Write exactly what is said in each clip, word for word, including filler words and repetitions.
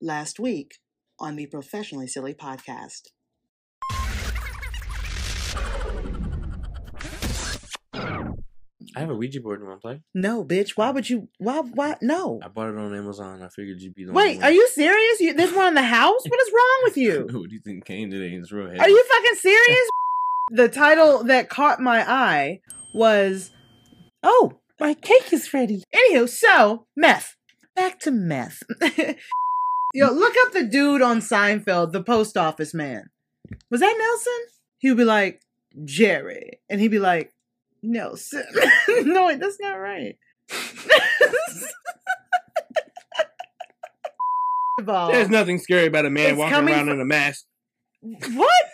last week on the Professionally Silly podcast. I have a Ouija board in my play. No, bitch. Why would you? Why? Why? No. I bought it on Amazon. I figured you'd be the Wait, one. are you serious? You, there's one in the house? What is wrong with you? What do you think came today? It's real heavy. Are you fucking serious? The title that caught my eye was, "Oh, my cake is ready." Anywho, so meth. Back to meth. Yo, look up the dude on Seinfeld, the post office man. Was that Nelson? He would be like, Jerry. And he'd be like, Nelson. No, wait, that's not right. There's nothing scary about a man It's walking coming around from- in a mask. What?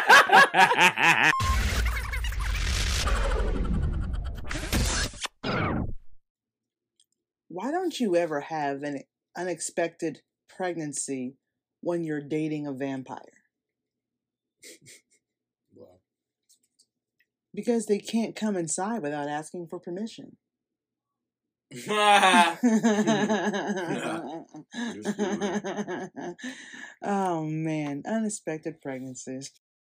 Why don't you ever have an unexpected pregnancy when you're dating a vampire? Wow. Because they can't come inside without asking for permission. Oh man, unexpected pregnancies.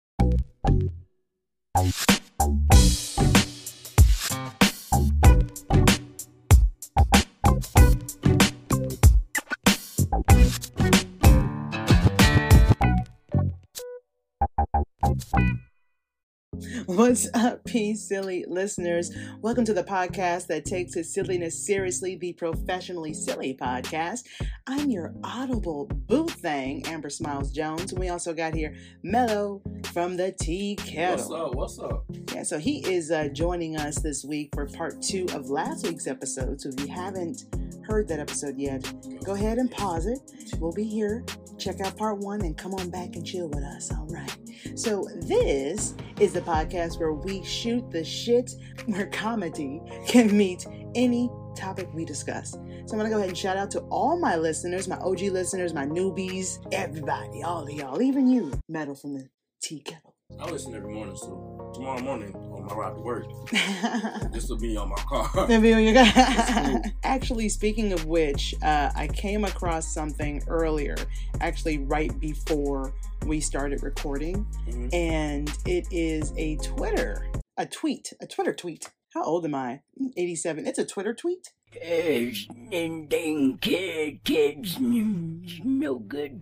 What's up, Peace Silly listeners? Welcome to the podcast that takes its silliness seriously, the Professionally Silly podcast. I'm your audible boo thing, Amber Smiles Jones, and we also got here Mello from the Tea Kettle. What's up? What's up? Yeah, so he is uh, joining us this week for part two of last week's episode. So if you haven't heard that episode yet, go ahead and pause it. We'll be here. Check out part one and come on back and chill with us. All right. So this is the podcast where we shoot the shit, where comedy can meet any topic we discuss. So I'm going to go ahead and shout out to all my listeners, my O G listeners, my newbies, everybody, all of y'all, even you, Metal from the Tea Kettle. I listen every morning, so tomorrow morning on my ride to work, this will be on my car. Maybe you got. Actually, speaking of which, uh, I came across something earlier, actually right before we started recording, mm-hmm. and it is a Twitter, a tweet, a Twitter tweet. How old am I? eighty-seven. It's a Twitter tweet. It's dang kid, kids, no good.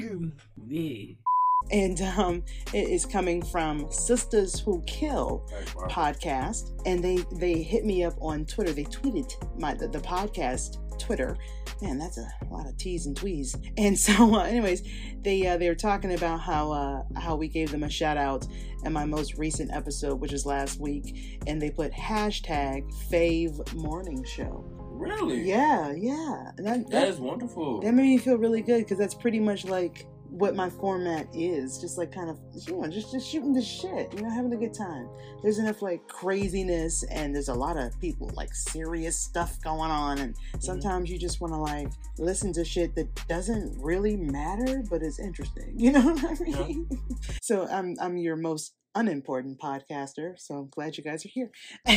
And um, it is coming from Sisters Who Kill Wow. podcast, and they they hit me up on Twitter. They tweeted my the, the podcast Twitter. Man, that's a lot of T's and twees. And so, uh, anyways, they uh, they were talking about how uh, how we gave them a shout out in my most recent episode, which is last week, and they put hashtag Fave Morning Show. Really? Yeah, yeah. And that, That that, is wonderful. that made me feel really good because that's pretty much like what my format is, just like kind of, you know, just, just shooting the shit, you know, having a good time. There's enough like craziness, and there's a lot of people like serious stuff going on, and sometimes mm-hmm. you just want to like listen to shit that doesn't really matter but is interesting, you know what I mean? Yeah. So I'm I'm your most unimportant podcaster, so I'm glad you guys are here.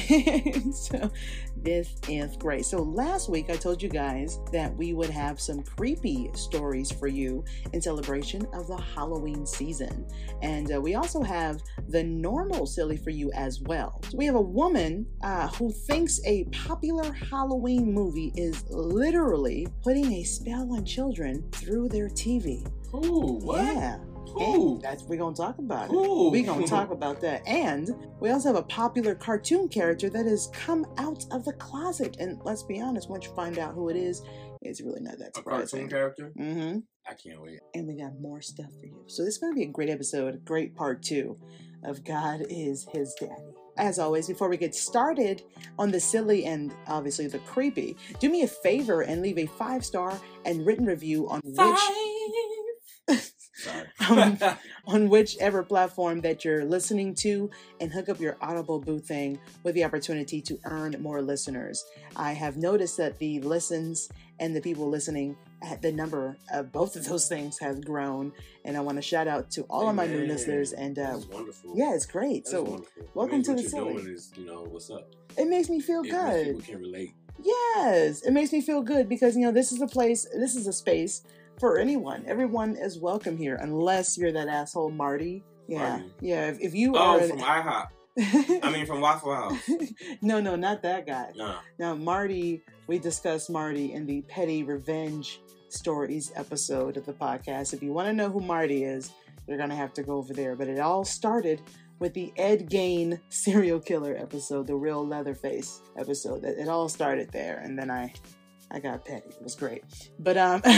So this is great. So last week I told you guys that we would have some creepy stories for you in celebration of the Halloween season, and uh, we also have the normal silly for you as well. So we have a woman uh, who thinks a popular Halloween movie is literally putting a spell on children through their T V. Ooh, what? Yeah. Ooh. And that's we're gonna talk about it. Ooh. We're gonna talk about that. And we also have a popular cartoon character that has come out of the closet. And let's be honest, once you find out who it is, it's really not that A surprising. cartoon character? Mm-hmm. I can't wait. And we got more stuff for you. So this is gonna be a great episode, a great part two of God is His Daddy. As always, before we get started on the silly and obviously the creepy, do me a favor and leave a five-star and written review on Five. which Sorry. um, on whichever platform that you're listening to, and hook up your Audible Boo thing with the opportunity to earn more listeners. I have noticed that the listens and the people listening, the number of both of those things has grown, and I want to shout out to all Hey, of my man, new listeners. And uh, that's wonderful. yeah, it's great. That's so wonderful. welcome I mean, to what the you're silly. doing is, you know, what's up. It makes me feel It good. makes people can relate. Yes, it makes me feel good because, you know, this is a place, this is a space for anyone. Everyone is welcome here, unless you're that asshole Marty. Yeah, Marty. yeah. If, if you Oh, are from IHOP. I mean, from Waffle House. no, no, not that guy. No. Now, Marty, we discussed Marty in the Petty Revenge Stories episode of the podcast. If you want to know who Marty is, you're going to have to go over there. But it all started with the Ed Gein serial killer episode, the real Leatherface episode. It, it all started there. And then I... I got petty. It was great. But, um, wow.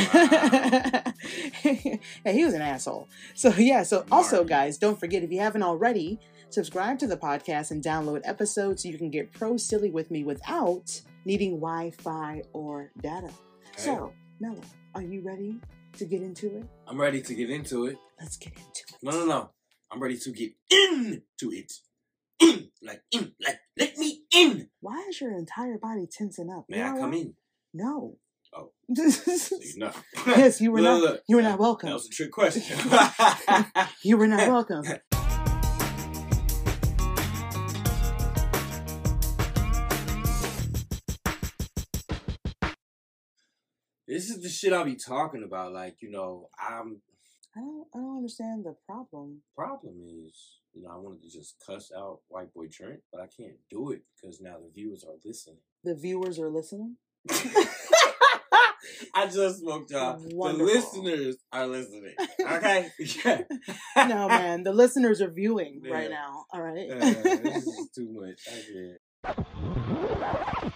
Yeah, he was an asshole. So, yeah. So, also, guys, don't forget, if you haven't already, subscribe to the podcast and download episodes so you can get pro silly with me without needing Wi-Fi or data. Okay. So, Mello, are you ready to get into it? I'm ready to get into it. Let's get into it. No, no, no. I'm ready to get into it. In. Like, in. Like, let me in. Why is your entire body tensing up? May I come in? No. Oh. So you know. Yes, you were look, not. Look. You were not welcome. That was a trick question. You were not welcome. This is the shit I be talking about. Like, you know, I'm. I don't. I don't understand the problem. Problem is, you know, I wanted to just cuss out White Boy Trent, but I can't do it because now the viewers are listening. The viewers are listening? I just smoked y'all. Wonderful. The listeners are listening. Okay? No, man. The listeners are viewing yeah. right now. All right? Yeah, this is too much. I get it.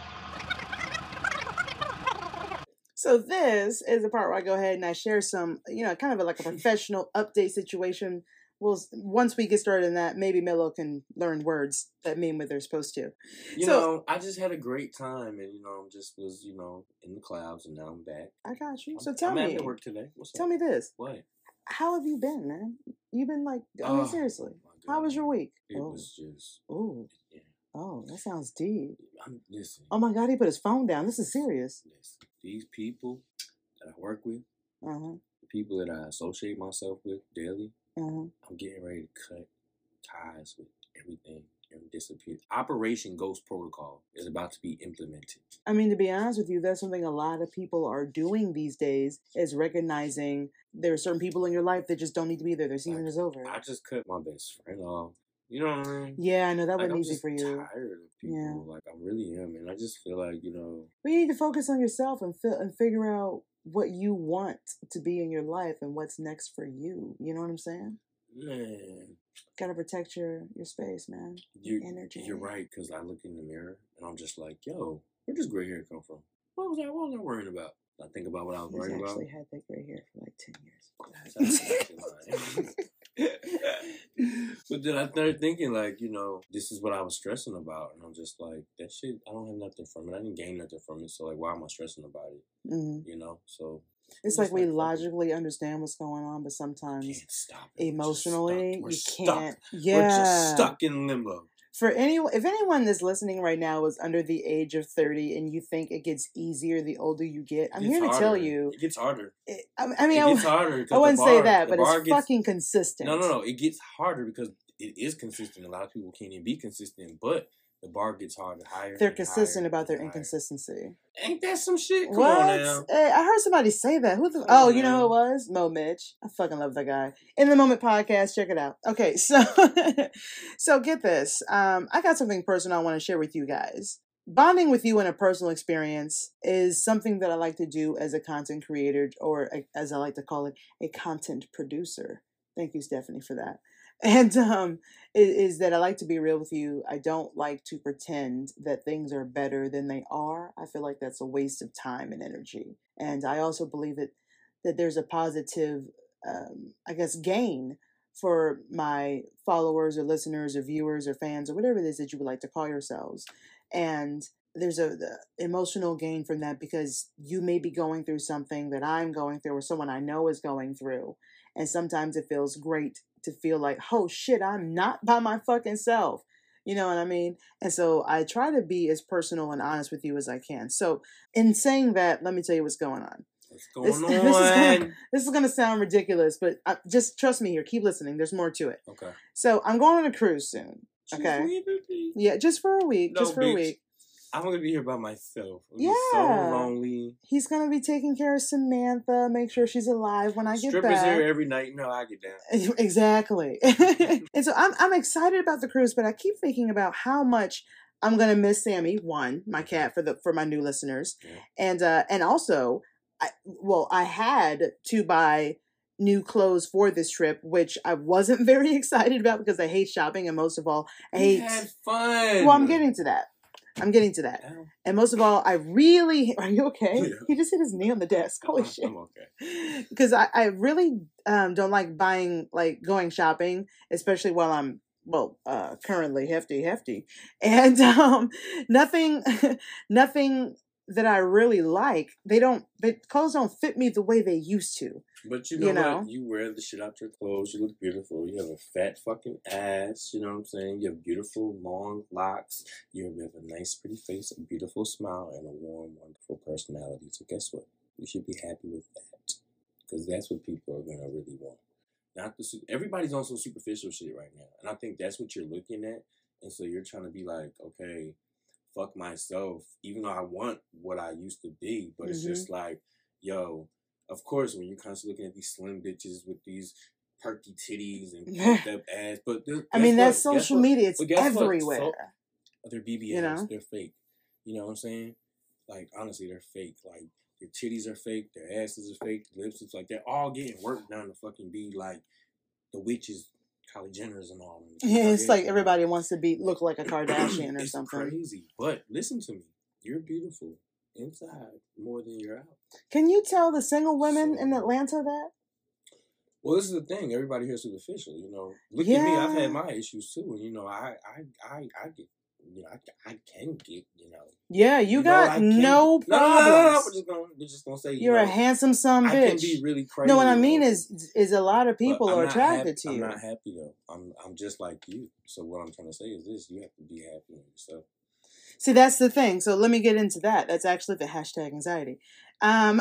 So this is the part where I go ahead and I share some, you know, kind of a, like a professional update situation. We'll, once we get started in that, maybe Mello can learn words that mean what they're supposed to. You so, know, I just had a great time, and you know, just was, you know, in the clouds, and now I'm back. I got you. I'm, So tell I'm me, at work today. What's tell up? me this. What? How have you been, man? You've been like, I mean, Oh, seriously. my How was God. your week? It oh. was just. Oh. Yeah. Oh, that sounds deep. I'm listen. Oh my God, he put his phone down. This is serious. Listen, these people that I work with, Uh huh. the people that I associate myself with daily, Uh huh. I'm getting ready to cut ties with everything and disappear. Operation Ghost Protocol is about to be implemented. I mean, to be honest with you, that's something a lot of people are doing these days, is recognizing there are certain people in your life that just don't need to be there. Their season Like, is over. I just cut my best friend off. You know what I mean? Yeah, I know that Like, wasn't I'm easy just for you. tired of people. Yeah. Like, I really am. And I just feel like, you know. But you need to focus on yourself and fi- and figure out what you want to be in your life and what's next for you. You know what I'm saying? Man. Gotta protect your, your space, man. You, Energy. You're right, because I look in the mirror and I'm just like, yo, where does gray hair come from? What was I, what was I worrying about? I think about what I was He's worried about. actually had that gray hair for like ten years. But then I started thinking, like, you know, this is what I was stressing about. And I'm just like, that shit, I don't have nothing from it. I didn't gain nothing from it. So, like, why am I stressing about it? Mm-hmm. You know? So. It's like we logically understand what's going on, but sometimes can't stop it. emotionally We're you stuck. can't. We're Yeah. We're just stuck in limbo. For anyone, if anyone that's listening right now is under the age of thirty and you think it gets easier the older you get, I'm It gets here to harder. tell you. It gets harder. It, I, I mean, it I, gets harder. I wouldn't the say bar, that, the but it's gets, fucking consistent. No, no, no. It gets harder because it is consistent. A lot of people can't even be consistent, but the bar gets harder, higher. They're and consistent higher about their and higher. inconsistency. Ain't that some shit? Come what? on now. Hey, I heard somebody say that. Who the? Come Oh, on you know now. who it was? Mo Mitch. I fucking love that guy. In the Moment podcast, check it out. Okay, so so get this. Um, I got something personal I want to share with you guys. Bonding with you in a personal experience is something that I like to do as a content creator, or a, as I like to call it, a content producer. Thank you, Stephanie, for that. And um, is, is that I like to be real with you. I don't like to pretend that things are better than they are. I feel like that's a waste of time and energy. And I also believe that that there's a positive, um, I guess, gain for my followers or listeners or viewers or fans or whatever it is that you would like to call yourselves. And there's a the emotional gain from that because you may be going through something that I'm going through or someone I know is going through. And sometimes it feels great to feel like, oh shit, I'm not by my fucking self. You know what I mean? And so I try to be as personal and honest with you as I can. So in saying that, let me tell you what's going on. What's going This, on? this is gonna, this is gonna sound ridiculous, but I, just trust me here. Keep listening. There's more to it. Okay. So I'm going on a cruise soon. Okay. Just leave it be. Yeah, just for a week. No, just for bitch. a week. I'm gonna be here by myself. It'll Yeah. be so lonely. He's gonna be taking care of Samantha, make sure she's alive when I get Strippers back. here every night. You know, I get down. Exactly. And so I'm I'm excited about the cruise, but I keep thinking about how much I'm gonna miss Sammy, one, my cat, for the for my new listeners, Yeah. and uh, and also, I, well, I had to buy new clothes for this trip, which I wasn't very excited about because I hate shopping, and most of all, I We hate. had fun. Well, I'm getting to that. I'm getting to that, Ow. and most of all, I really. Are you okay? Yeah. He just hit his knee on the desk. Holy I'm, shit! I'm okay. Because I, I really um, don't like buying, like going shopping, especially while I'm, well, uh, currently hefty, hefty. And um, nothing, nothing that I really like, they don't, the clothes don't fit me the way they used to. But you know, You what? know? You wear the shit out your clothes. You look beautiful. You have a fat fucking ass. You know what I'm saying? You have beautiful long locks. You have a nice, pretty face, a beautiful smile, and a warm, wonderful personality. So guess what? You should be happy with that, because that's what people are gonna really want. Not the su- everybody's on some superficial shit right now, and I think that's what you're looking at. And so you're trying to be like, okay, fuck myself, even though I want what I used to be, but it's Mhm. just like, yo. Of course, when you're constantly looking at these slim bitches with these perky titties and pumped up ass, but the- I mean, guess that's what? Guess social what? media. It's But guess what? everywhere. So- they're B B Ls. You know? They're fake. You know what I'm saying? Like, honestly, they're fake. Like, their titties are fake. Their asses are fake. Their lips is like, they're all getting work done to fucking be like the witches, Kylie Jenners and all. And Yeah, it's like Kardashians. everybody wants to be look like a Kardashian or It's something. crazy. But listen to me. You're beautiful inside more than you're out. Can you tell the single women So- in Atlanta that? Well, this is the thing. Everybody here is superficial, you know. Look at me. I've Yeah. had my issues too, and you know, I, I, I, I get, you know, I, I can get, you know. Yeah, you, you know, got I can- no No, no, no, no, no, no. problems. We're just gonna, we're just gonna say, you You're know, a handsome son I can bitch. be really crazy. No, what I mean though. is, is a lot of But people I'm are not attracted happy- to I'm you. not happy though. I'm, I'm just like you. So what I'm trying to say is this: you have to be happy with yourself. See, that's the thing. So let me get into that. That's actually the hashtag anxiety. Um,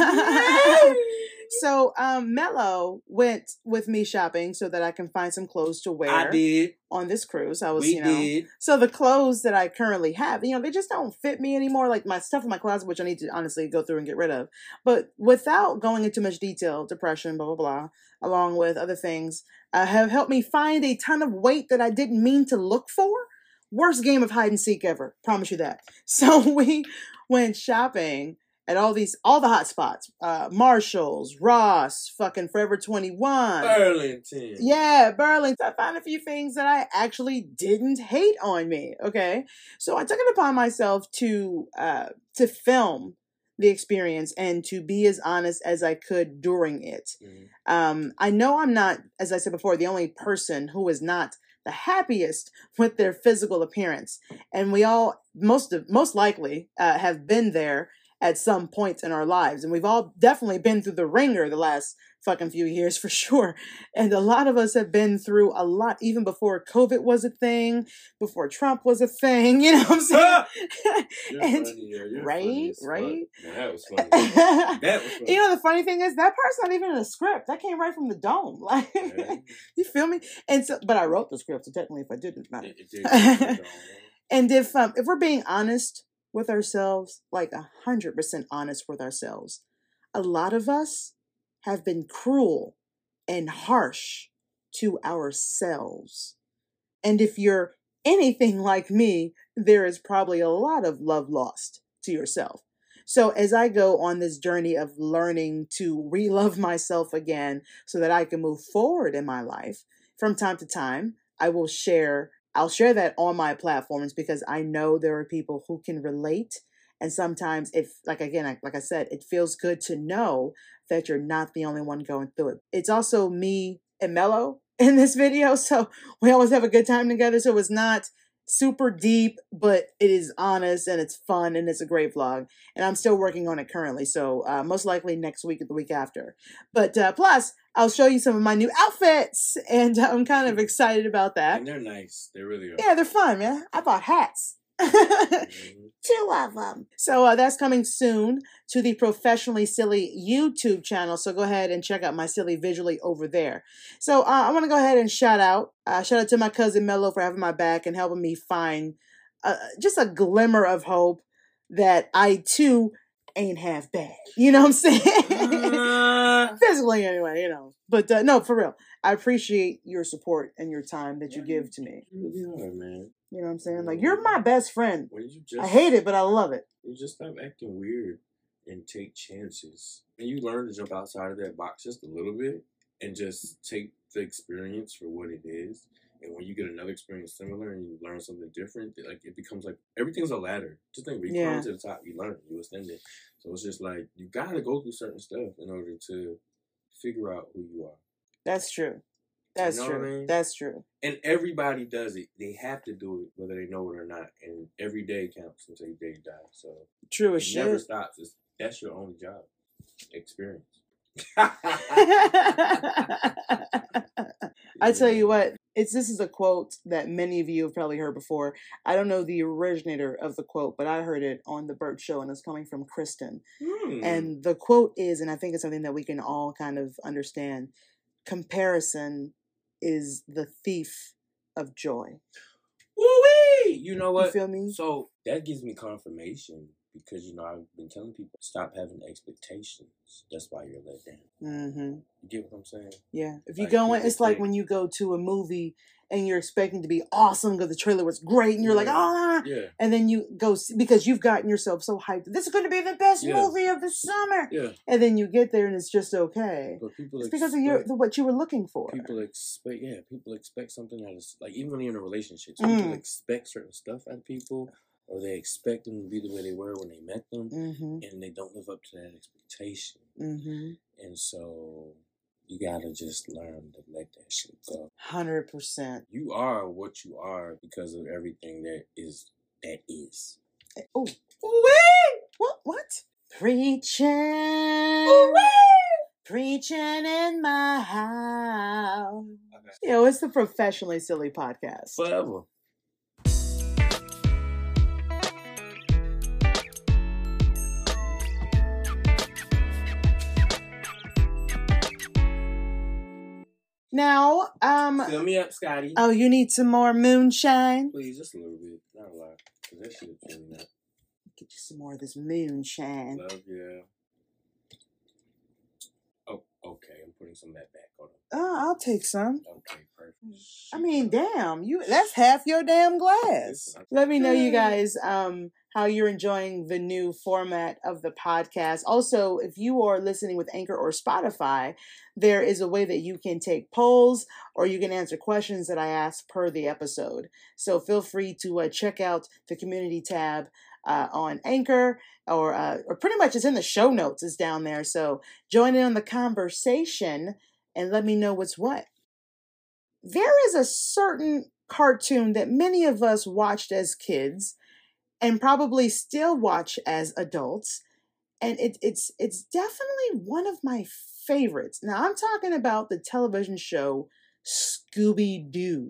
so um, Mello went with me shopping so that I can find some clothes to wear I did. on this cruise. I was, We you know, did. so the clothes that I currently have, you know, they just don't fit me anymore. Like my stuff in my closet, which I need to honestly go through and get rid of. But without going into much detail, depression, blah, blah, blah, along with other things, uh, have helped me find a ton of weight that I didn't mean to look for. Worst game of hide and seek ever. Promise you that. So we went shopping at all these, all the hot spots. Uh, Marshalls, Ross, fucking Forever twenty-one. Burlington. Yeah, Burlington. I found a few things that I actually didn't hate on me. Okay, so I took it upon myself to uh, to film the experience and to be as honest as I could during it. Mhm. Um, I know I'm not, as I said before, the only person who is not the happiest with their physical appearance, and we all most of most likely uh, have been there at some point in our lives, and we've all definitely been through the ringer the last fucking few years for sure. And a lot of us have been through a lot, even before COVID was a thing, before Trump was a thing. You know what I'm saying? You're And- funny, yeah. You're right, funny as fuck. right. Man, that was funny. That was funny. You know, the funny thing is that part's not even in a script. That came right from the dome. Like, Yeah. you feel me? And so, but I wrote the script, so technically, if I didn't, matter. It- it did come from the dome. And if um, if we're being honest with ourselves, like a hundred percent honest with ourselves, a lot of us have been cruel and harsh to ourselves. And if you're anything like me, there is probably a lot of love lost to yourself. So as I go on this journey of learning to re-love myself again so that I can move forward in my life, from time to time, I will share, I'll share that on my platforms because I know there are people who can relate. And sometimes if, like, again, like I said, it feels good to know that you're not the only one going through it. It's also me and Mello in this video. So we always have a good time together. So it's not super deep, but it is honest and it's fun and it's a great vlog. And I'm still working on it currently. So uh, most likely next week or the week after. But uh, plus, I'll show you some of my new outfits. And I'm kind of excited about that. And they're nice. They really are. Yeah, they're fun, man. I bought hats. Mhm. Two of them. So uh, that's coming soon to the Professionally Silly YouTube channel. So go ahead and check out my silly visually over there. So uh, I want to go ahead and shout out. Uh, shout out to my cousin Mello for having my back and helping me find uh, just a glimmer of hope that I too ain't half bad. You know what I'm saying? Uh, Physically, anyway. You know, but uh, no, for real. I appreciate your support and your time that you give to me. you really are, man. You know what I'm saying? Like, you're my best friend. When you just, I hate it, but I love it. You just stop acting weird and take chances. And you learn to jump outside of that box just a little bit and just take the experience for what it is. And when you get another experience similar and you learn something different, like it becomes like everything's a ladder. Just think, when you Yeah. climb to the top, you learn, you ascend it. So it's just like you gotta go through certain stuff in order to figure out who you are. That's true. That's You know what true. I mean? That's true. And everybody does it. They have to do it, whether they know it or not. And every day counts until your day die. So True it as shit. never stops. It's, that's your only job. Experience. I tell you what, it's this is a quote that many of you have probably heard before. I don't know the originator of the quote, but I heard it on the Burt Show, and it's coming from Kristen. Hmm. And the quote is, and I think it's something that we can all kind of understand: comparison is the thief of joy. Woo-wee! You know what? You feel me? So that gives me confirmation because, you know, I've been telling people, stop having expectations. That's why you're let down. Mm-hmm. You get what I'm saying? Yeah. If you Like, go in, people it's like think- when you go to a movie and you're expecting to be awesome because the trailer was great, and you're like, Yeah. ah, Yeah. and then you go see, because you've gotten yourself so hyped. This is going to be the best Yeah. movie of the summer, Yeah. and then you get there and it's just okay. But people It's because of your expect- what you were looking for. People expect, yeah, people expect something out of, like, even when you're in a relationship, Mm. people expect certain stuff out of people, or they expect them to be the way they were when they met them, Mm-hmm. and they don't live up to that expectation. Mm-hmm. And so you gotta just learn to let that shit go. Hundred percent. You are what you are because of everything that is, that is. Oh, wait! What? What? Preaching. Preaching in my house. Okay. You know, it's the Professionally Silly podcast. Forever. Now, um, Fill me up, Scotty. oh, you need some more moonshine? Please, just a little bit. Not a lot. Because that shit is really not. Get you some more of this moonshine. Love, yeah. Oh, okay. I'm putting some of that back. Hold on. Oh, I'll take some. Okay, perfect. I mean, damn, you that's half your damn glass. Let me know, you guys, um, how you're enjoying the new format of the podcast. Also, if you are listening with Anchor or Spotify, there is a way that you can take polls or you can answer questions that I ask per the episode. So feel free to uh, check out the community tab uh, on Anchor, or uh, or pretty much it's in the show notes. It's down there. So join in on the conversation and let me know what's what. There is a certain cartoon that many of us watched as kids and probably still watch as adults. And it, it's it's definitely one of my favorites. Now, I'm talking about the television show Scooby-Doo.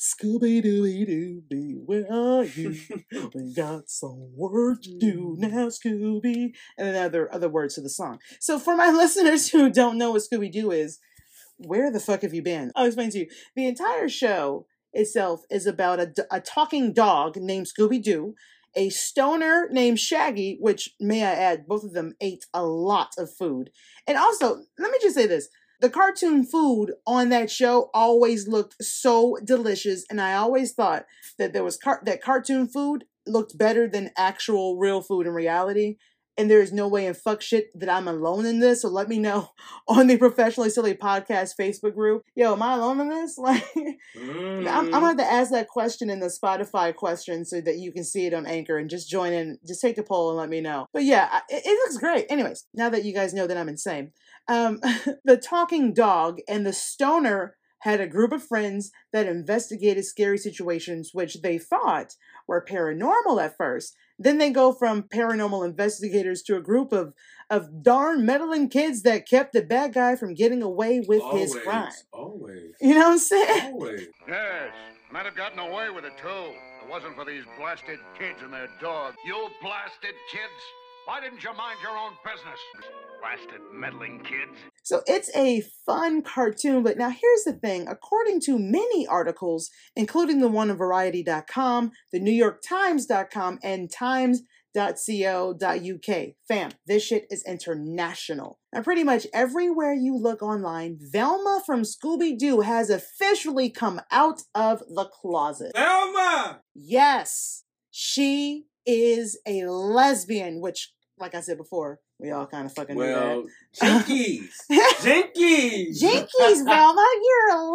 Scooby-Dooby-Dooby, where are you? We got some work to do now, Scooby. And then other, other words to the song. So for my listeners who don't know what Scooby-Doo is, where the fuck have you been? I'll explain to you. The entire show itself is about a, a talking dog named Scooby-Doo, a stoner named Shaggy, which, may I add, both of them ate a lot of food. And also, let me just say this. The cartoon food on that show always looked so delicious, and I always thought that there was car- that cartoon food looked better than actual real food in reality. And there is no way in fuck shit that I'm alone in this. So let me know on the Professionally Silly Podcast Facebook group. Yo, am I alone in this? Like, Mm. I'm, I'm going to have to ask that question in the Spotify question so that you can see it on Anchor and just join in. Just take the poll and let me know. But yeah, I, it, it looks great. Anyways, now that you guys know that I'm insane. Um, the talking dog and the stoner had a group of friends that investigated scary situations which they thought were paranormal at first. Then they go from paranormal investigators to a group of, of darn meddling kids that kept the bad guy from getting away with always, his crime. Always. You know what I'm saying? Always. Yes, might have gotten away with it, too. If it wasn't for these blasted kids and their dog. You blasted kids! Why didn't you mind your own business? Blasted meddling kids. So it's a fun cartoon, but now here's the thing. According to many articles, including the one on Variety dot com, the New York Times dot com, and Times dot co dot uk, fam, this shit is international. Now pretty much everywhere you look online, Velma from Scooby-Doo has officially come out of the closet. Velma! Yes, she is a lesbian, which, like I said before, we all kind of fucking Well, knew that. Jinkies! Jinkies! Jinkies, Velma, you're a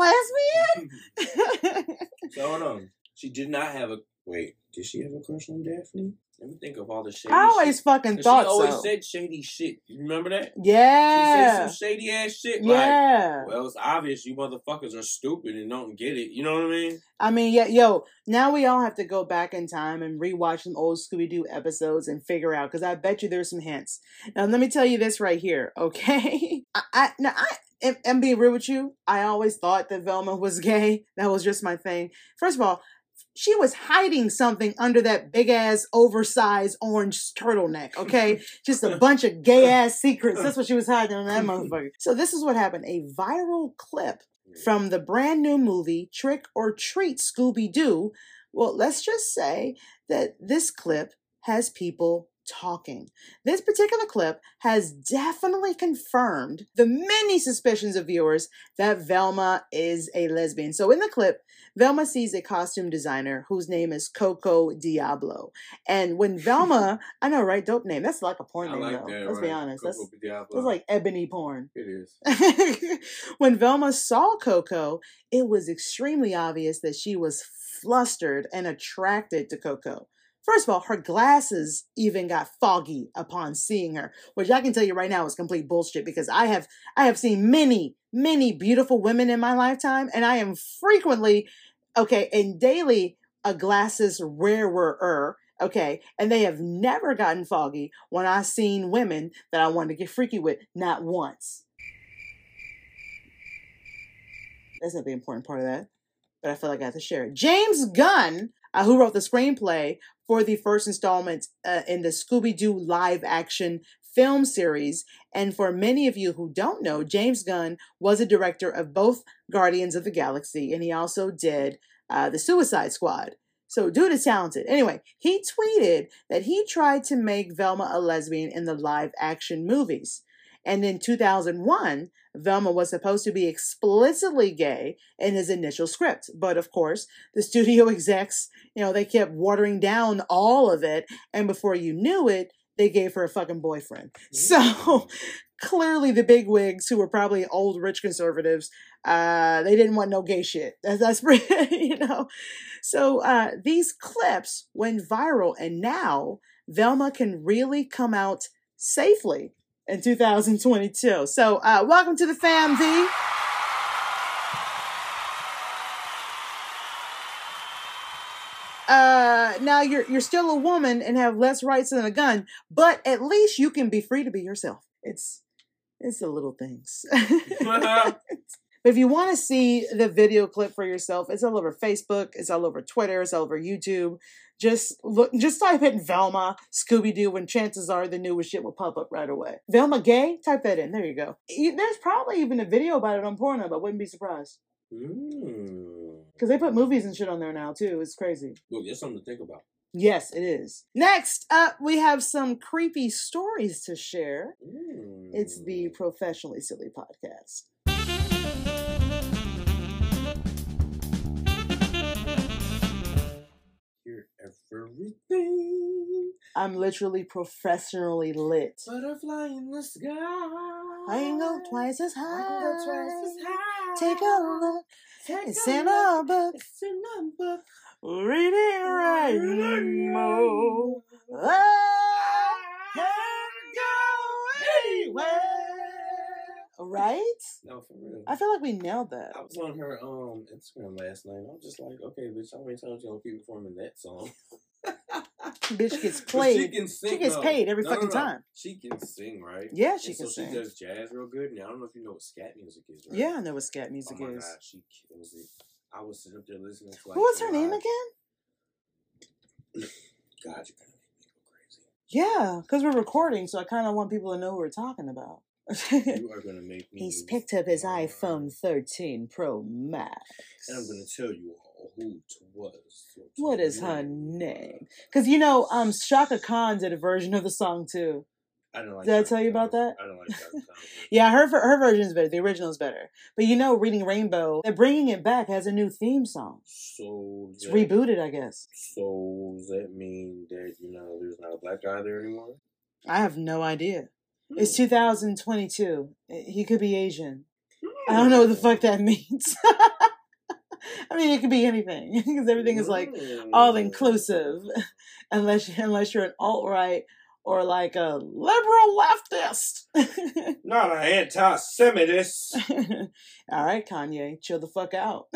lesbian? So hold on. She did not have a... Wait, did she have a crush on Daphne? Let me think of all the shady I always shit. fucking 'Cause thought she always so. said shady shit. You remember that? Yeah. She said some shady ass shit. Yeah. Like, well, it's obvious you motherfuckers are stupid and don't get it. You know what I mean? I mean, yeah, yo, now we all have to go back in time and rewatch some old Scooby-Doo episodes and figure out, because I bet you there's some hints. Now, let me tell you this right here, okay? I, I, now, I, and, and being real with you, I always thought that Velma was gay. That was just my thing. First of all, she was hiding something under that big-ass, oversized orange turtleneck, okay? Just a bunch of gay-ass secrets. That's what she was hiding on that motherfucker. So this is what happened. A viral clip from the brand new movie Trick or Treat Scooby-Doo. Well, let's just say that this clip has people talking. This particular clip has definitely confirmed the many suspicions of viewers that Velma is a lesbian. So in the clip, Velma sees a costume designer whose name is Coco Diablo. And when Velma, I know, right? Dope name. That's like a porn I name, like though. that. Let's right? be honest. Coco That's, Diablo. that's like ebony porn. It is. When Velma saw Coco, it was extremely obvious that she was flustered and attracted to Coco. First of all, her glasses even got foggy upon seeing her, which I can tell you right now is complete bullshit, because I have I have seen many, many beautiful women in my lifetime, and I am frequently, okay, and daily a glasses wearer, okay, and they have never gotten foggy when I've seen women that I wanted to get freaky with, not once. That's not the important part of that, but I feel like I have to share it. James Gunn, uh, who wrote the screenplay for the first installment uh, in the Scooby-Doo live-action film series, and for many of you who don't know, James Gunn was a director of both Guardians of the Galaxy, and he also did uh, the Suicide Squad. So dude is talented. Anyway, he tweeted that he tried to make Velma a lesbian in the live-action movies. And in two thousand one, Velma was supposed to be explicitly gay in his initial script. But of course, the studio execs, you know, they kept watering down all of it. And before you knew it, they gave her a fucking boyfriend. So clearly the bigwigs, who were probably old rich conservatives, uh, they didn't want no gay shit. That's, that's pretty, you know. So uh, these clips went viral, and now Velma can really come out safely in two thousand twenty-two. So uh, welcome to the fam, V. Uh, now you're you're still a woman and have less rights than a gun, but at least you can be free to be yourself. It's it's the little things. But if you want to see the video clip for yourself, it's all over Facebook, it's all over Twitter, it's all over YouTube. Just look, just type in Velma Scooby-Doo, and chances are the newest shit will pop up right away. Velma gay? Type that in. There you go. There's probably even a video about it on Pornhub. I wouldn't be surprised. Mm. Because they put movies and shit on there now, too. It's crazy. Look, there's something to think about. Yes, it is. Next up, we have some creepy stories to share. Mm. It's the Professionally Silly Podcast. Hear everything. I'm literally professionally lit. Butterfly in the sky. I can go twice as high. I can go twice as high. Take a look. Take It's a in look. our book. It's in our book. Reading right anymore. I can't go anywhere. Right? No, for real. I feel like we nailed that. I was on her um Instagram last night. I was just like, okay, bitch, how many times you gonna keep performing that song? Bitch gets But played. She can sing. She gets though. paid every No, fucking no, no. time. She can sing, right? Yeah, she And can so sing. She does jazz real good. Now I don't know if you know what scat music is, right? Yeah, I know what scat music Oh my is. god, she kills it. I was sitting up there listening to like. Who was her some name live- again? God, you're gonna make me go crazy. Yeah, because we're recording, so I kind of want people to know what we're talking about. You are gonna make me. He's lose picked up his my iPhone mind. thirteen Pro Max. And I'm gonna tell you all who it was. What is her name? Because you know, um, Shaka Khan did a version of the song too. I don't like. Did I Shaka tell you about Khan. that? I don't like Shaka Khan. Yeah, her her version is better. The original is better. But you know, Reading Rainbow, they're bringing it back. Has a new theme song. So It's that, rebooted, I guess. So does that mean that you know there's not a black guy there anymore? I have no idea. Hmm. It's two thousand twenty-two. He could be Asian. I don't know what the fuck that means. I mean, it could be anything because everything is like all inclusive, unless unless you're an alt right or like a liberal leftist. Not an anti-Semitist. All right, Kanye, chill the fuck out.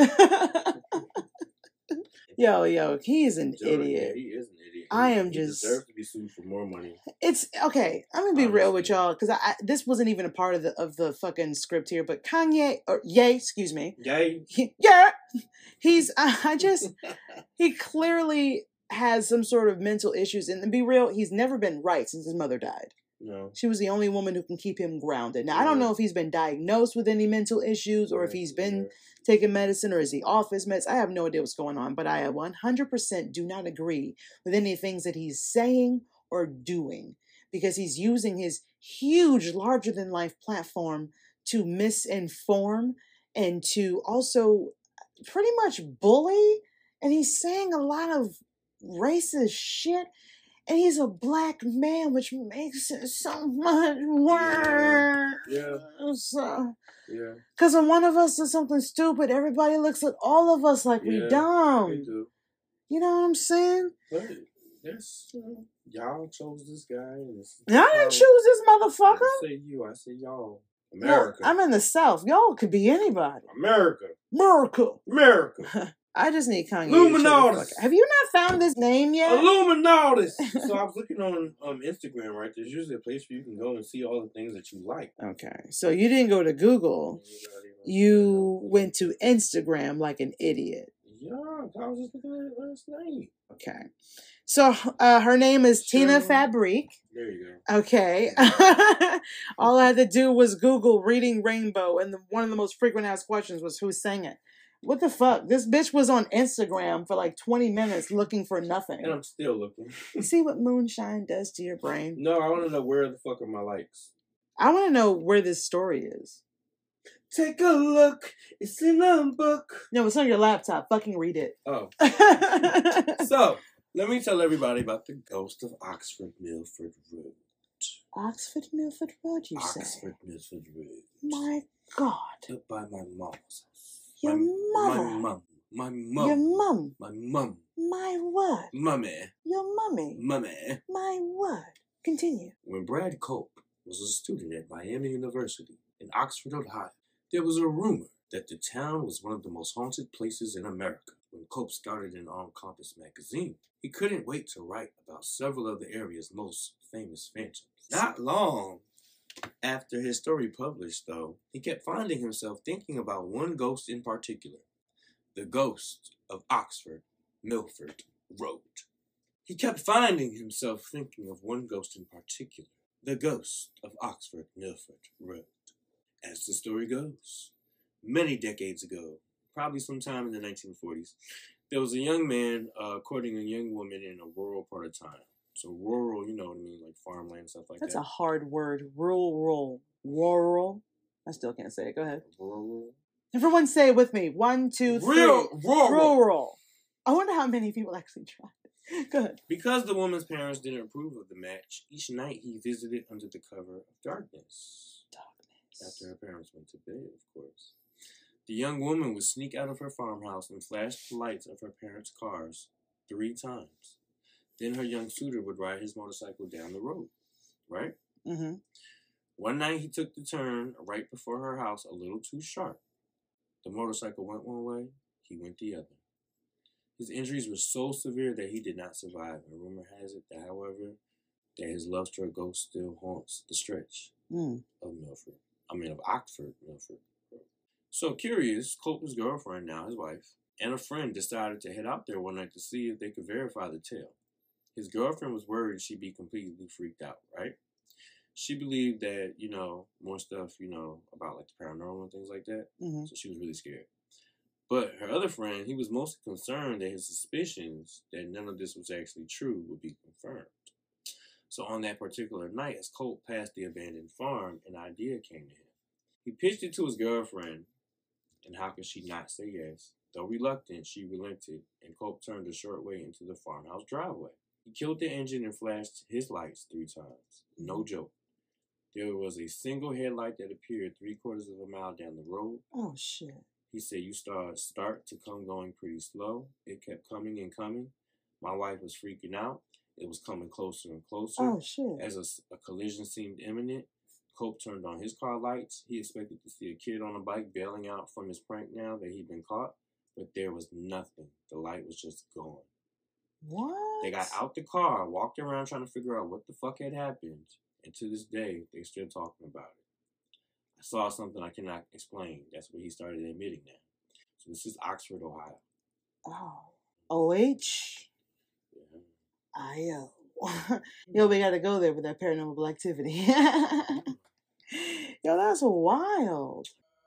Yo, yo, he is an Joe, idiot. Yeah, he is an idiot. I He- am he just- deserves to be sued for more money. It's okay. I'm gonna be real with Honestly. y'all because I, I this wasn't even a part of the of the fucking script here. But Kanye or Ye, excuse me, Yay. he, yeah, he's. I, I just he clearly has some sort of mental issues. And to be real, he's never been right since his mother died. No. She was the only woman who can keep him grounded. Now I don't know if he's been diagnosed with any mental issues or if he's been taking medicine or is he off his meds. I have no idea what's going on. But I one hundred percent do not agree with any things that he's saying or doing because he's using his huge, larger than life platform to misinform and to also pretty much bully. And he's saying a lot of racist shit. And he's a black man, which makes it so much worse. Yeah. Yeah. Because when one of us does something stupid, everybody looks at all of us like Yeah, we dumb. They do. You know what I'm saying? But there's, you know, y'all chose this guy. And this, I didn't choose this I motherfucker. say you. I say y'all. Look, America. I'm in the South. Y'all could be anybody. America. America. America. I just need Kanye. Illuminatus. To Have you not found this name yet? Illuminatus. So I was looking on um, Instagram, right? There's usually a place where you can go and see all the things that you like. Okay, so you didn't go to Google. You went to Instagram like an idiot. Yeah, I was just looking at it last night. Okay. So uh, her name is Sure. Tina Fabrique. There you go. Okay. All I had to do was Google Reading Rainbow, and the, one of the most frequent asked questions was who sang it. What the fuck? This bitch was on Instagram for like twenty minutes looking for nothing. And I'm still looking. You see what moonshine does to your brain? No, I want to know where the fuck are my likes. I want to know where this story is. Take a look. It's in a book. No, it's on your laptop. Fucking read it. Oh. So, let me tell everybody about the ghost of Oxford Milford Road. Oxford Milford Road, you say? Oxford Milford Road. My God. Up by my mom's house. Your my, mother. My mum. My mum. Your mum. My mum. My word. Mummy. Your mummy. Mummy. My word. Continue. When Brad Cope was a student at Miami University in Oxford, Ohio, there was a rumor that the town was one of the most haunted places in America. When Cope started an on-campus magazine, he couldn't wait to write about several of the area's most famous phantoms. Not long after his story published, though, he kept finding himself thinking about one ghost in particular, the ghost of Oxford Milford Road. He kept finding himself thinking of one ghost in particular, the ghost of Oxford Milford Road. As the story goes, many decades ago, probably sometime in the nineteen forties, there was a young man uh, courting a young woman in a rural part of town. So rural, you know what I mean, like farmland, stuff like That's that. a hard word. Rural. Rural. I still can't say it. Go ahead. Rural. Everyone say it with me. One, two, three. Real, rural. Rural. I wonder how many people actually try it. Go ahead. Because the woman's parents didn't approve of the match, each night he visited under the cover of darkness. Darkness. After her parents went to bed, of course. The young woman would sneak out of her farmhouse and flash the lights of her parents' cars three times. Then her young suitor would ride his motorcycle down the road, right? Mm-hmm. One night he took the turn right before her house a little too sharp. The motorcycle went one way, he went the other. His injuries were so severe that he did not survive, and rumor has it that, however, that his love-struck ghost still haunts the stretch Mm. of Milford. I mean, of Oxford, Milford. So curious, Cope's girlfriend, now his wife, and a friend decided to head out there one night to see if they could verify the tale. His girlfriend was worried she'd be completely freaked out, right? She believed that, you know, more stuff, you know, about like the paranormal and things like that. Mm-hmm. So she was really scared. But her other friend, he was most concerned that his suspicions that none of this was actually true would be confirmed. So on that particular night, as Colt passed the abandoned farm, an idea came to him. He pitched it to his girlfriend, and how could she not say yes? Though reluctant, she relented, and Colt turned a short way into the farmhouse driveway. He killed the engine and flashed his lights three times. No joke. There was a single headlight that appeared three quarters of a mile down the road. Oh, shit. He said, you start, start to come going pretty slow. It kept coming and coming. My wife was freaking out. It was coming closer and closer. Oh, shit. As a, a collision seemed imminent, Cope turned on his car lights. He expected to see a kid on a bike bailing out from his prank now that he'd been caught, but there was nothing. The light was just gone. What? They got out the car, walked around trying to figure out what the fuck had happened, and to this day, they're still talking about it. I saw something I cannot explain. That's what he started admitting now. So this is Oxford, Ohio. Oh. O H Yeah. I O. Yo, we gotta go there with that paranormal activity. Yo, that's wild.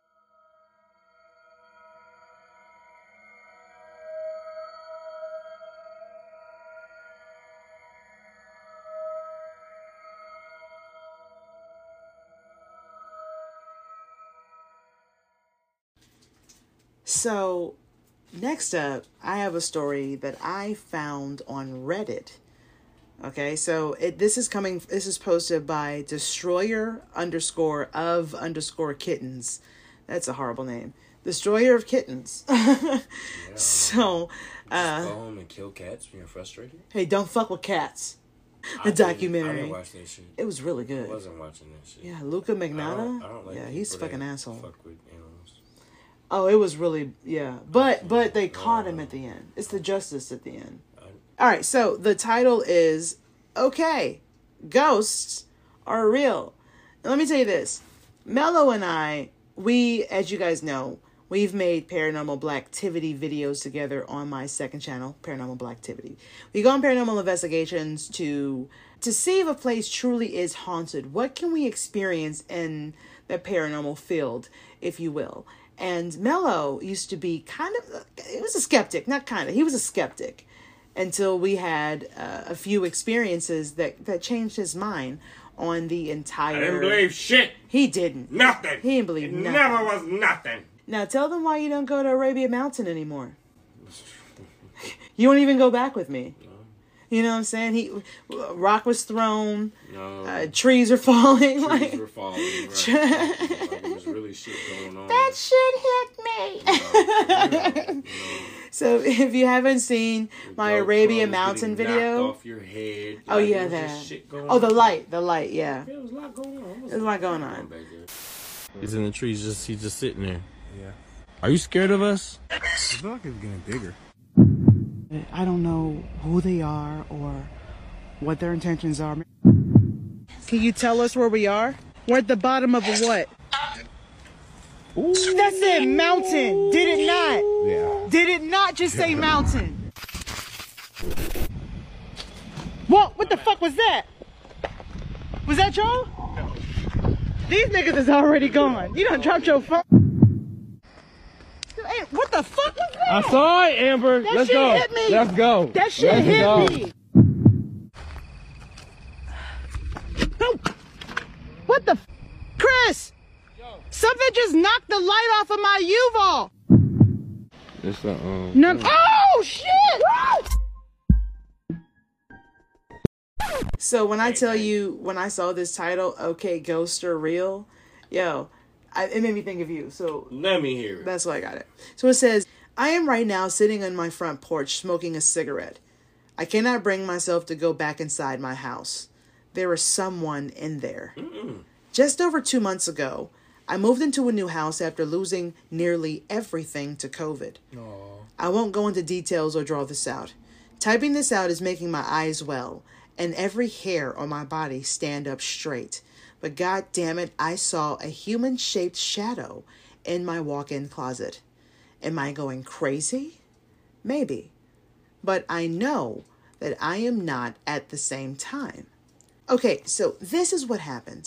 So, next up, I have a story that I found on Reddit. Okay, so it, this is coming, this is posted by Destroyer underscore of underscore kittens. That's a horrible name. Destroyer of Kittens. Yeah. So, uh, Just go home and kill cats when you're frustrated? hey, don't fuck with cats. I The didn't- documentary. I didn't watch that shit. It was really I good. wasn't watching that shit. Yeah, Luca I don't, Magnotta. I don't like yeah, he's a people fucking that asshole. Fuck with animals. Oh, it was really, yeah. But but they caught him at the end. It's the justice at the end. All right, so the title is, okay, ghosts are real. Now, let me tell you this. Mello and I, we, as you guys know, we've made Paranormal Blacktivity videos together on my second channel, Paranormal Blacktivity. We go on paranormal investigations to to see if a place truly is haunted. What can we experience in the paranormal field, if you will? And Mello used to be kind of, he was a skeptic, not kind of, he was a skeptic until we had uh, a few experiences that, that changed his mind on the entire... I didn't believe shit. He didn't. Nothing. He didn't believe it nothing. never was nothing. Now tell them why you don't go to Arabia Mountain anymore. You won't even go back with me. No. You know what I'm saying? He, rock was thrown. No. Uh, trees are falling. Trees like, were falling. Right. Like, there was really shit going on. that shit hit me. No, no, no. So if you haven't seen my Your Arabia clothes Mountain getting video, knocked off your head. oh Like, yeah, there was just that. shit going Oh, the on. light, the light, yeah. Yeah, there was a lot going on. There's a lot going on. Back there. He's in the trees. Just he's just sitting there. Yeah. Are you scared of us? I feel like it's getting bigger. I don't know who they are or what their intentions are. Can you tell us where we are? We're at the bottom of a what? Ooh. That's it, mountain. Did it not? Yeah. Did it not just say mountain? What? What the fuck was that? Was that y'all? No. These niggas is already gone. You done dropped your phone. Hey, what the fuck was that? I saw it, Amber. That Let's shit go. hit me. Let's go. That shit Let's hit go. me. Oh. What the f- Chris! Something just knocked the light off of my U-Haul. It's a, um, No. Oh shit! So when I tell you, when I saw this title, okay, ghosts are real, yo, I, it made me think of you. So Let me hear it. that's why I got it. So it says, I am right now sitting on my front porch smoking a cigarette. I cannot bring myself to go back inside my house. There is someone in there. Mm-mm. Just over two months ago, I moved into a new house after losing nearly everything to COVID. Aww. I won't go into details or draw this out. Typing this out is making my eyes well and every hair on my body stand up straight. But god damn it, I saw a human-shaped shadow in my walk-in closet. Am I going crazy? Maybe. But I know that I am not at the same time. Okay, so this is what happened.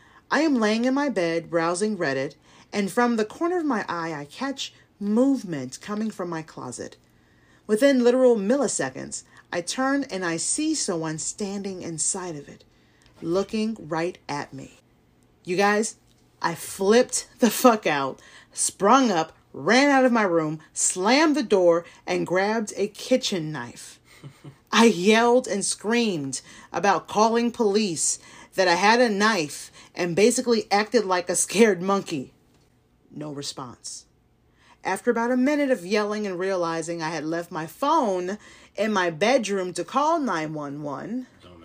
I am laying in my bed browsing Reddit, and from the corner of my eye, I catch movement coming from my closet. Within literal milliseconds, I turn and I see someone standing inside of it, looking right at me. You guys, I flipped the fuck out, sprung up, ran out of my room, slammed the door, and grabbed a kitchen knife. I yelled and screamed about calling police, that I had a knife, and basically acted like a scared monkey. No response. After about a minute of yelling and realizing I had left my phone in my bedroom to call nine one one.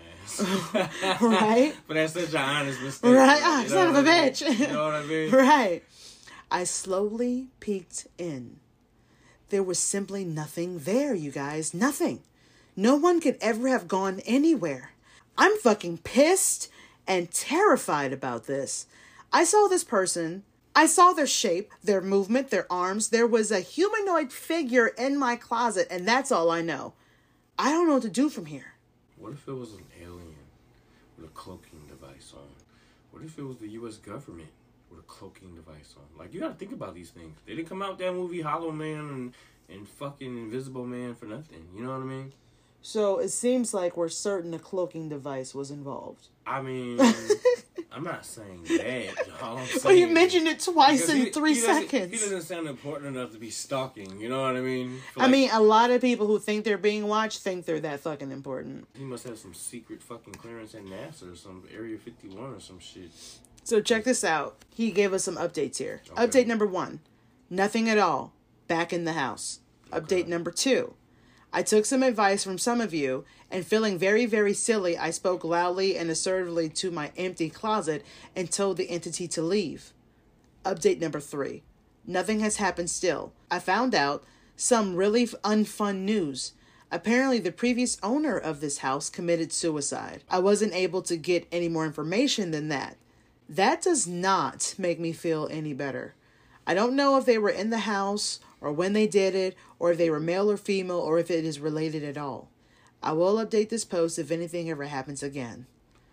Dumbass. Right? But that's such an honest mistake. Right? You Ah, know son of a what I mean? bitch. You know what I mean? Right. I slowly peeked in. There was simply nothing there, you guys. Nothing. No one could ever have gone anywhere. I'm fucking pissed and terrified about this. I saw this person. I saw their shape, their movement, their arms. There was a humanoid figure in my closet, and that's all I know. I don't know what to do from here. What if it was an alien with a cloaking device on? What if it was the U S government with a cloaking device on? Like, you gotta think about these things. They didn't come out with that movie Hollow Man and, and fucking Invisible Man for nothing. You know what I mean? So it seems like we're certain a cloaking device was involved. I mean, I'm not saying that. All I'm saying Well, you mentioned it twice because in he- three he doesn't- seconds. He doesn't sound important enough to be stalking. You know what I mean? For I like- mean, a lot of people who think they're being watched think they're that fucking important. he must have some secret fucking clearance at NASA or some Area fifty-one or some shit. So check this out. He gave us some updates here. Okay. Update number one, nothing at all. Back in the house. Okay. Update number two, I took some advice from some of you, and feeling very, very silly, I spoke loudly and assertively to my empty closet and told the entity to leave. Update number three, nothing has happened still. I found out some really unfun news. Apparently, the previous owner of this house committed suicide. I wasn't able to get any more information than that. That does not make me feel any better. I don't know if they were in the house or when they did it, or if they were male or female, or if it is related at all. I will update this post if anything ever happens again.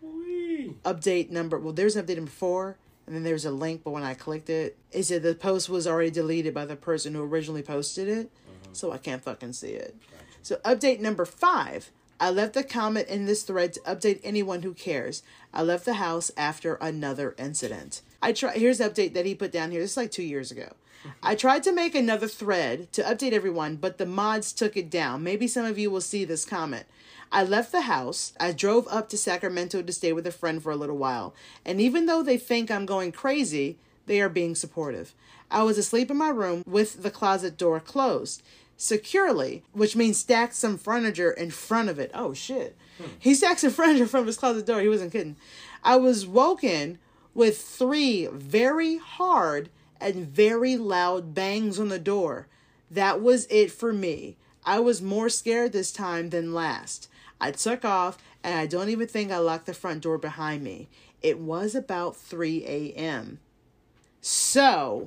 Wee. Update number, well, there's an update number four, and then there's a link, but when I clicked it, it said the post was already deleted by the person who originally posted it, Mm-hmm. so I can't fucking see it. Gotcha. So update number five, I left a comment in this thread to update anyone who cares. I left the house after another incident. I try. Here's the update that he put down here. This is like two years ago. I tried to make another thread to update everyone, but the mods took it down. Maybe some of you will see this comment. I left the house. I drove up to Sacramento to stay with a friend for a little while. And even though they think I'm going crazy, they are being supportive. I was asleep in my room with the closet door closed securely, which means stacked some furniture in front of it. Oh, shit. Hmm. He stacked some furniture in front of his closet door. He wasn't kidding. I was woken with three very hard and very loud bangs on the door. That was it for me. I was more scared this time than last. I took off, and I don't even think I locked the front door behind me. It was about three a.m. So,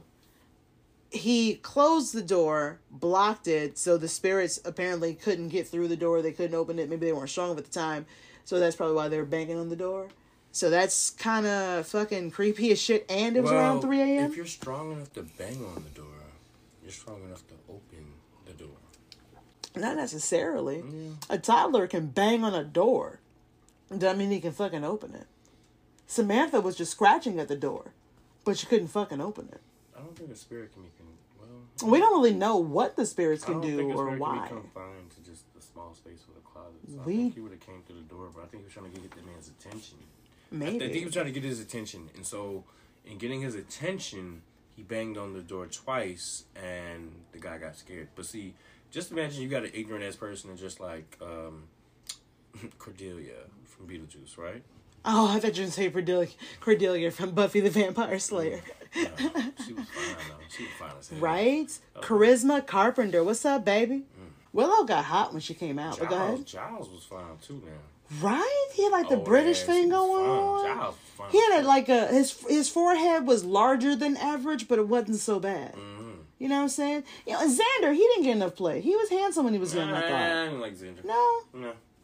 he closed the door, blocked it, so the spirits apparently couldn't get through the door. They couldn't open it. Maybe they weren't strong enough at the time. So that's probably why they were banging on the door. So that's kind of fucking creepy as shit, and it was Well, around three a.m.? If you're strong enough to bang on the door, you're strong enough to open the door. Not necessarily. Yeah. A toddler can bang on a door. Doesn't mean he can fucking open it. Samantha was just scratching at the door, but she couldn't fucking open it. I don't think a spirit can be, con- well... We don't really know what the spirits can I don't do think a or spirit why. can be confined to just the small space of the closet. So We- I think he would have came through the door, but I think he was trying to get the man's attention. I think he Maybe. was trying to get his attention, and so in getting his attention, he banged on the door twice, and the guy got scared. But see, just imagine you got an ignorant ass person and just like um, Cordelia from Beetlejuice, right? Oh, I thought you were going to say Cordelia, Cordelia from Buffy the Vampire Slayer. No, she was fine though. She was fine as hell. Right? Okay. Charisma Carpenter. What's up, baby? Mm. Willow got hot when she came out. But go Giles, ahead. Giles was fine too now. Right? He had like the Oh, British yeah, thing she was going fine. on. Giles was fine. He had a, like a his his forehead was larger than average, but it wasn't so bad. Mm-hmm. You know what I'm saying? You know, Xander, he didn't get enough play. He was handsome when he was young, I Nah, thought. I didn't like Xander. No, No.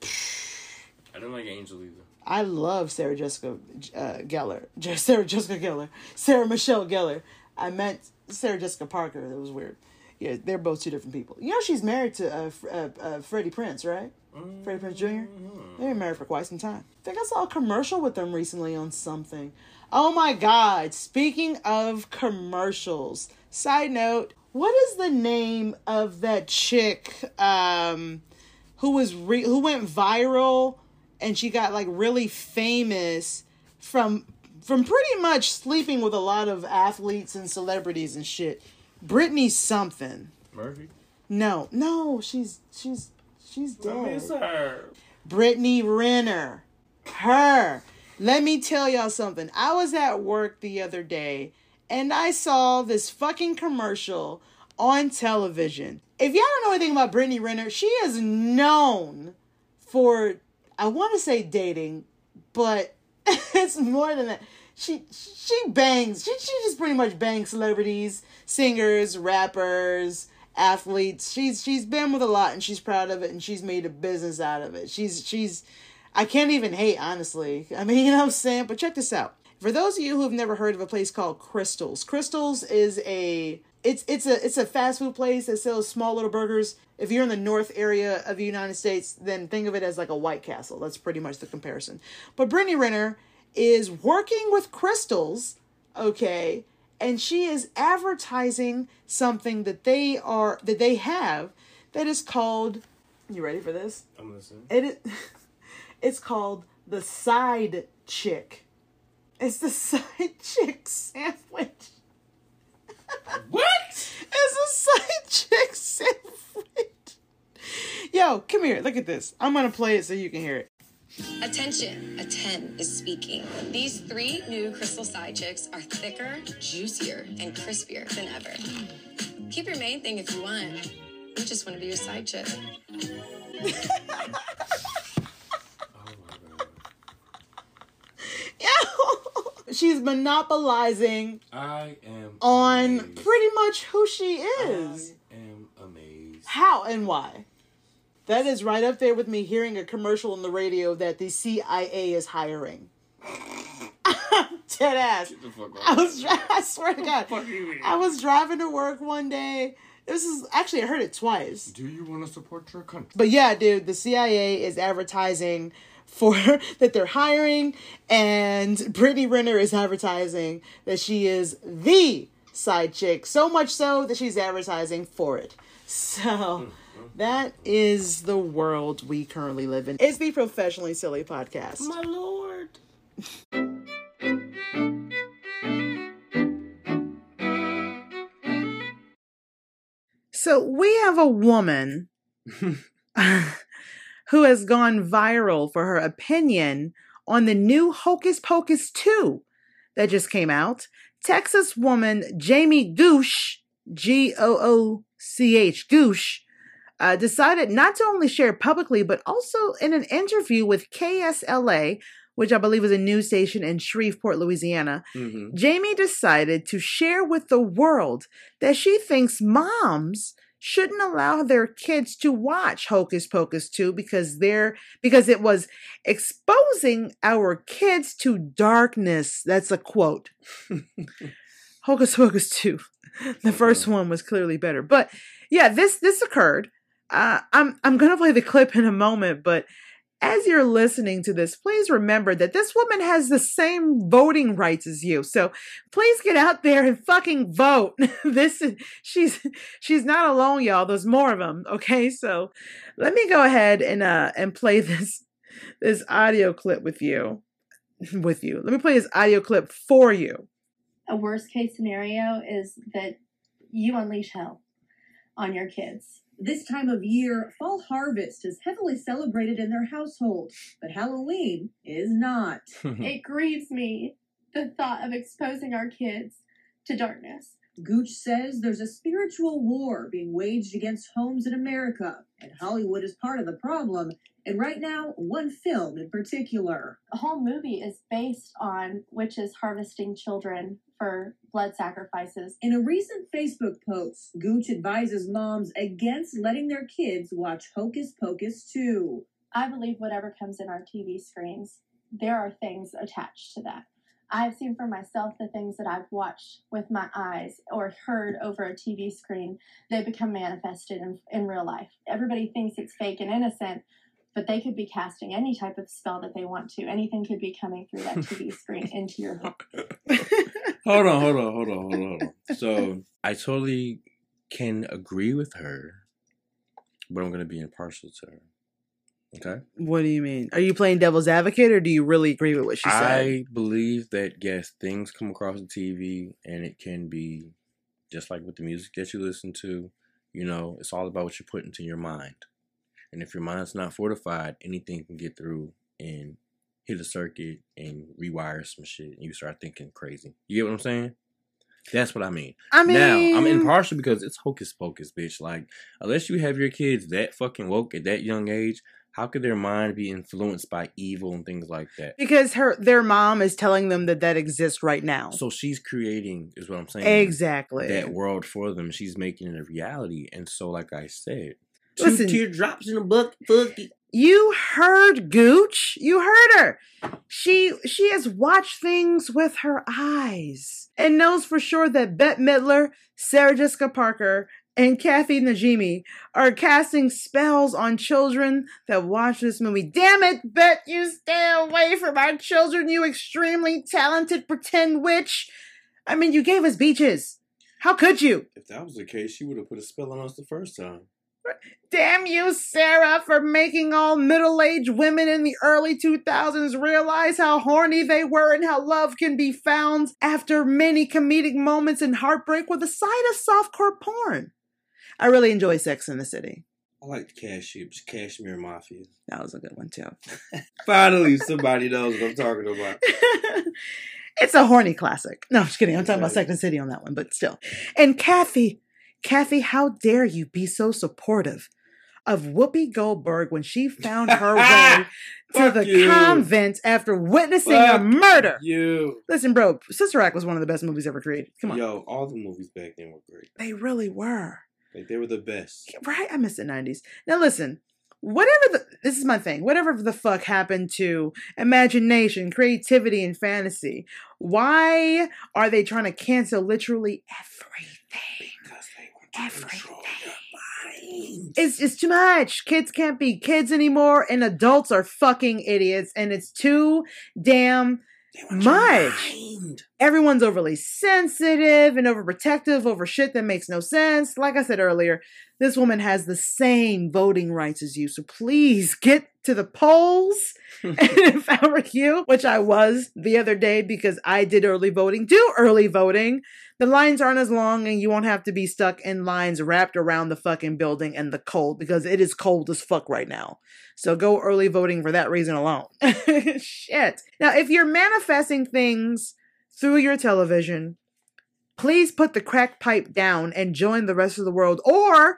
I don't like Angel either. I love Sarah Jessica uh, Gellar. Sarah Jessica Gellar. Sarah Michelle Gellar. I meant Sarah Jessica Parker. That was weird. Yeah, they're both two different people. You know she's married to uh, uh, uh, Freddie Prinze, right? Mm-hmm. Freddie Prinze Junior They've been married for quite some time. I think I saw a commercial with them recently on something. Oh my God. Speaking of commercials. Side note, what is the name of that chick um, who was re- who went viral and she got like really famous from from pretty much sleeping with a lot of athletes and celebrities and shit? Brittany something. Murphy? No, no, she's she's she's dead. I miss her. Brittany Renner. Her. Let me tell y'all something. I was at work the other day and I saw this fucking commercial on television. If y'all don't know anything about Brittany Renner, she is known for, I want to say dating, but it's more than that. She she bangs. She she just pretty much bangs celebrities, singers, rappers, athletes. She's she's been with a lot and she's proud of it and she's made a business out of it. She's she's I can't even hate, honestly. I mean, you know what I'm saying? But check this out. For those of you who have never heard of a place called Krystals, Krystals is a it's it's a it's a fast food place that sells small little burgers. If you're in the north area of the United States, then think of it as like a White Castle. That's pretty much the comparison. But Brittany Renner is working with Krystals, okay, and she is advertising something that they are that they have that is called. You ready for this? I'm listening. It is. It's called the Side Chick. It's the Side Chick sandwich. What? It's a Side Chick sandwich. Yo, come here. Look at this. I'm gonna play it so you can hear it. Attention, a ten is speaking. These three new Krystal Side Chicks are thicker, juicier, and crispier than ever. Keep your main thing if you want. We just want to be your side chick. Yo, she's monopolizing I am on amazed. pretty much who she is. I am amazed. How and why? That is right up there with me hearing a commercial on the radio that the C I A is hiring. Dead ass. Get the fuck I out. was dri- I swear to God. What the fuck you mean? I was driving to work one day. This is actually I heard it twice. Do you want to support your country? But yeah, dude, the C I A is advertising for that they're hiring, and Brittany Renner is advertising that she is the side chick. So much so that she's advertising for it. So that is the world we currently live in. It's the Professionally Silly Podcast. My lord. So we have a woman who has gone viral for her opinion on the new Hocus Pocus two that just came out. Texas woman Jamie Gooch, G O O C H, Gooch, uh, decided not to only share publicly, but also in an interview with K S L A, which I believe is a news station in Shreveport, Louisiana. Mm-hmm. Jamie decided to share with the world that she thinks moms shouldn't allow their kids to watch Hocus Pocus two because they're because it was exposing our kids to darkness. That's a quote. Hocus Pocus two. The first one was clearly better. But yeah, this this occurred. Uh, I'm I'm gonna play the clip in a moment, but as you're listening to this, please remember that this woman has the same voting rights as you. So please get out there and fucking vote. This is, she's, she's not alone, y'all. There's more of them. Okay. So let me go ahead and, uh, and play this, this audio clip with you, with you. Let me play this audio clip for you. A worst case scenario is that you unleash hell on your kids. This time of year, fall harvest is heavily celebrated in their household, but Halloween is not. It grieves me, the thought of exposing our kids to darkness. Gooch says there's a spiritual war being waged against homes in America, and Hollywood is part of the problem, and right now, one film in particular. The whole movie is based on witches harvesting children for blood sacrifices. In a recent Facebook post, Gooch advises moms against letting their kids watch Hocus Pocus two. I believe whatever comes in our T V screens, there are things attached to that. I've seen for myself the things that I've watched with my eyes or heard over a T V screen, they become manifested in, in real life. Everybody thinks it's fake and innocent, but they could be casting any type of spell that they want to. Anything could be coming through that T V screen into your home. Hold on, hold on, hold on, hold on, hold on. So I totally can agree with her, but I'm going to be impartial to her. Okay? What do you mean? Are you playing devil's advocate, or do you really agree with what she said? I believe that, yes, things come across the T V, and it can be just like with the music that you listen to. You know, it's all about what you put into your mind. And if your mind's not fortified, anything can get through and hit a circuit and rewire some shit, and you start thinking crazy. You get what I'm saying? That's what I mean. I mean, now, I'm impartial because it's hocus pocus, bitch. Like, unless you have your kids that fucking woke at that young age, how could their mind be influenced by evil and things like that? Because her their mom is telling them that that exists right now. So she's creating, is what I'm saying. Exactly. That world for them. She's making it a reality. And so, like I said, Listen, two teardrops in a bucket. Fuck it. You heard Gooch. You heard her. She she has watched things with her eyes and knows for sure that Bette Midler, Sarah Jessica Parker, and Kathy Najimy are casting spells on children that watch this movie. Damn it, Bet, you stay away from our children, you extremely talented pretend witch. I mean, you gave us beaches. How could you? If that was the case, she would have put a spell on us the first time. Damn you, Sarah, for making all middle-aged women in the early two thousands realize how horny they were and how love can be found after many comedic moments and heartbreak with a side of softcore porn. I really enjoy Sex in the City. I like the Cashmere, Cashmere Mafia. That was a good one, too. Finally, somebody knows what I'm talking about. It's a horny classic. No, I'm just kidding. I'm talking about Sex in the City on that one, but still. And Kathy, Kathy, how dare you be so supportive of Whoopi Goldberg when she found her way to the you. convent after witnessing Fuck a murder. You. Listen, bro, Sister Act was one of the best movies ever created. Come on. Yo, all the movies back then were great. They really were. Like, they were the best. Right? I miss the nineties. Now listen, whatever the, this is my thing, whatever the fuck happened to imagination, creativity, and fantasy, why are they trying to cancel literally everything? Because they want to Everything. control your mind. It's just too much. Kids can't be kids anymore, and adults are fucking idiots, and it's too damn much. Everyone's overly sensitive and overprotective over shit that makes no sense. Like I said earlier, this woman has the same voting rights as you, so please get to the polls. And if I were you, which I was the other day because I did early voting, do early voting. The lines aren't as long and you won't have to be stuck in lines wrapped around the fucking building and the cold, because it is cold as fuck right now. So go early voting for that reason alone. Shit. Now, if you're manifesting things through your television, please put the crack pipe down and join the rest of the world. Or,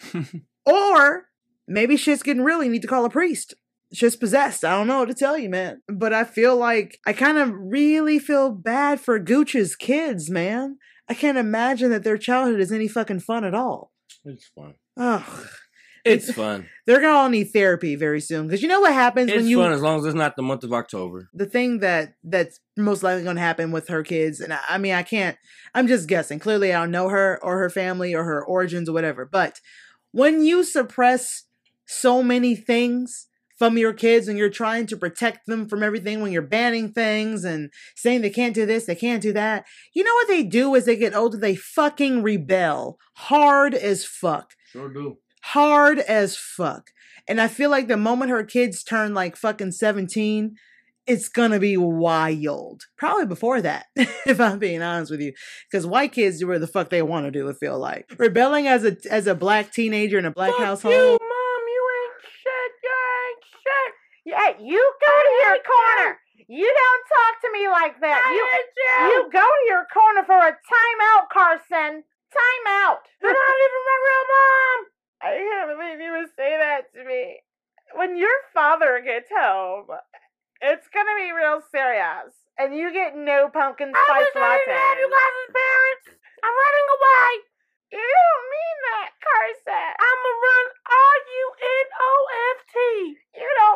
or maybe shit's getting real. You need to call a priest. Shit's possessed. I don't know what to tell you, man. But I feel like I kind of really feel bad for Gooch's kids, man. I can't imagine that their childhood is any fucking fun at all. It's fun. Oh, It's fun. They're gonna all need therapy very soon, because you know what happens It's when you. fun as long as it's not the month of October. The thing that that's most likely going to happen with her kids, and I, I mean, I can't. I'm just guessing. Clearly, I don't know her or her family or her origins or whatever. But when you suppress so many things from your kids and you're trying to protect them from everything, when you're banning things and saying they can't do this, they can't do that, you know what they do as they get older? They fucking rebel hard as fuck. Sure do. Hard as fuck. And I feel like the moment her kids turn like fucking seventeen, it's gonna be wild. Probably before that, if I'm being honest with you. Because white kids do whatever the fuck they want to do, I feel like. Rebelling as a as a black teenager in a black Fuck household. you, Mom, you ain't shit, you ain't shit. Yeah, you go to your corner. You don't talk to me like that. I you, you. you go to your corner for a timeout, Carson. Timeout. You're not even my real mom. I can't believe you would say that to me. When your father gets home, it's gonna be real serious, and you get no pumpkin spice latte. You guys' parents. I'm running away. You don't mean that, Carson. I'm gonna run R U N O F T. You don't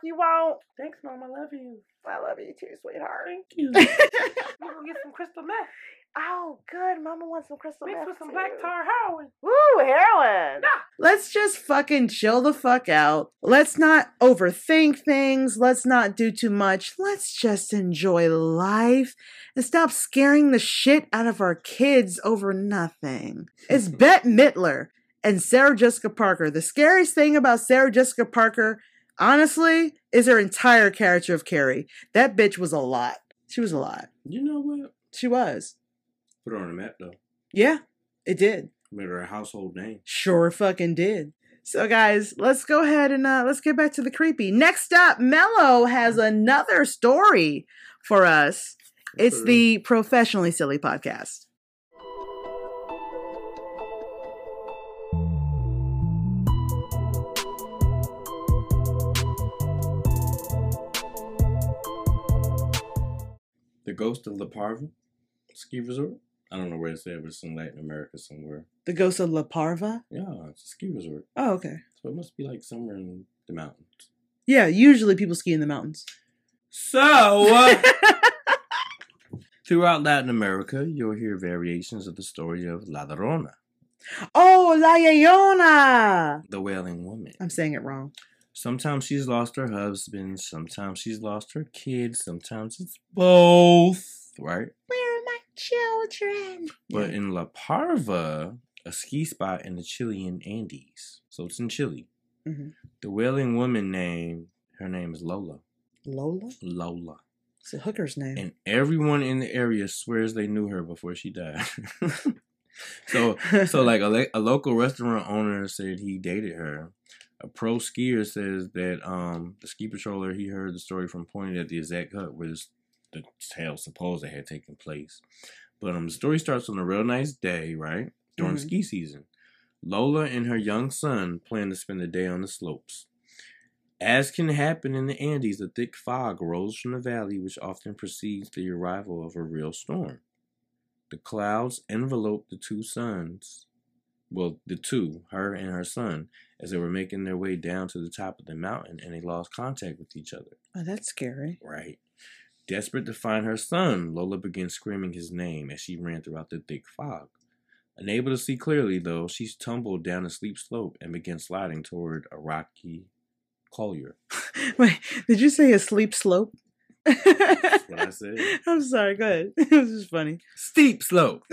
you won't. Thanks, Mom. I love you. I love you too, sweetheart. Thank you. We're gonna get some crystal meth. Oh, good. Mama wants some crystal Mixed meth with some too. black tar heroin. Woo, heroin. Nah. Let's just fucking chill the fuck out. Let's not overthink things. Let's not do too much. Let's just enjoy life and stop scaring the shit out of our kids over nothing. It's Bette Midler and Sarah Jessica Parker. The scariest thing about Sarah Jessica Parker, honestly, is her entire character of Carrie. That bitch was a lot. She was a lot. You know what? She was. Put her on the map, though. Yeah, it did. Made her a household name. Sure fucking did. So guys, let's go ahead and uh, let's get back to the creepy. Next up, Mello has another story for us. It's the Professionally Silly Podcast. The Ghost of La Parva Ski Resort. I don't know where it's at, but it's in Latin America somewhere. The Ghost of La Parva? Yeah, it's a ski resort. Oh, okay. So it must be like somewhere in the mountains. Yeah, usually people ski in the mountains. So, uh, throughout Latin America, you'll hear variations of the story of La Llorona. Oh, La Llorona! The Wailing Woman. I'm saying it wrong. Sometimes she's lost her husband, sometimes she's lost her kids, sometimes it's both, right? Where are my children? But in La Parva, a ski spot in the Chilean Andes, so it's in Chile. Mm-hmm. The Wailing Woman name, her name is Lola. Lola? Lola. It's a hooker's name. And everyone in the area swears they knew her before she died. so, so like a, a local restaurant owner said he dated her. A pro skier says that um, the ski patroller he heard the story from pointed at the exact hut where this, the tale supposed had taken place. But um, the story starts on a real nice day, right? During Mm-hmm. ski season. Lola and her young son plan to spend the day on the slopes. As can happen in the Andes, a thick fog rose from the valley, which often precedes the arrival of a real storm. The clouds enveloped the two sons, well, the two, her and her son, as they were making their way down to the top of the mountain, and they lost contact with each other. Oh, that's scary. Right. Desperate to find her son, Lola began screaming his name as she ran throughout the thick fog. Unable to see clearly, though, she tumbled down a steep slope and began sliding toward a rocky collier. Wait, did you say a sleep slope? That's what I said. I'm sorry, go ahead. It was just funny. Steep slope.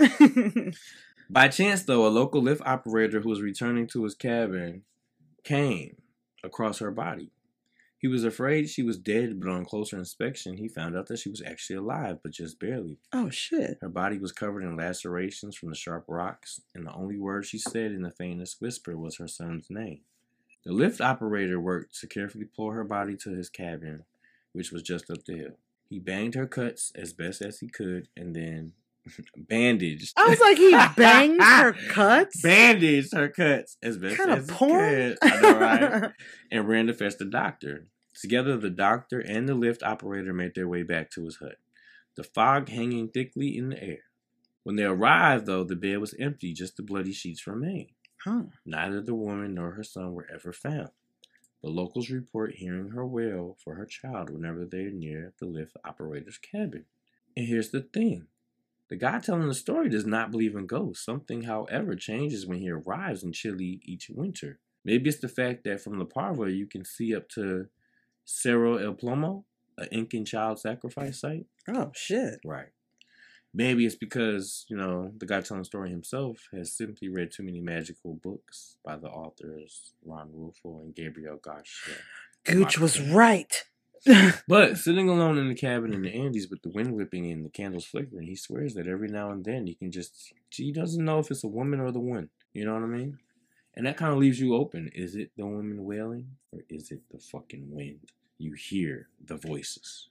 By chance, though, a local lift operator who was returning to his cabin came across her body. He was afraid she was dead, but on closer inspection, he found out that she was actually alive, but just barely. Oh, shit. Her body was covered in lacerations from the sharp rocks, and the only word she said in the faintest whisper was her son's name. The lift operator worked to carefully pull her body to his cabin, which was just up the hill. He banged her cuts as best as he could, and then bandaged. I was like, he banged her cuts? Bandaged her cuts as best Kind as of he porn? could. I know, right? And ran to fetch the doctor. Together, the doctor and the lift operator made their way back to his hut, the fog hanging thickly in the air. When they arrived, though, the bed was empty, just the bloody sheets remained. Huh. Neither the woman nor her son were ever found. The locals report hearing her wail for her child whenever they are near the lift operator's cabin. And here's the thing. The guy telling the story does not believe in ghosts. Something, however, changes when he arrives in Chile each winter. Maybe it's the fact that from La Parva you can see up to Cerro El Plomo, an Incan child sacrifice site. Oh, shit. Right. Maybe it's because, you know, the guy telling the story himself has simply read too many magical books by the authors Ron Rulfo and Gabriel Garcia. Gooch was right. But sitting alone in the cabin in the Andes with the wind whipping and the candles flickering, he swears that every now and then he can just, he doesn't know if it's a woman or the wind. You know what I mean? And that kind of leaves you open. Is it the woman wailing or is it the fucking wind? You hear the voices.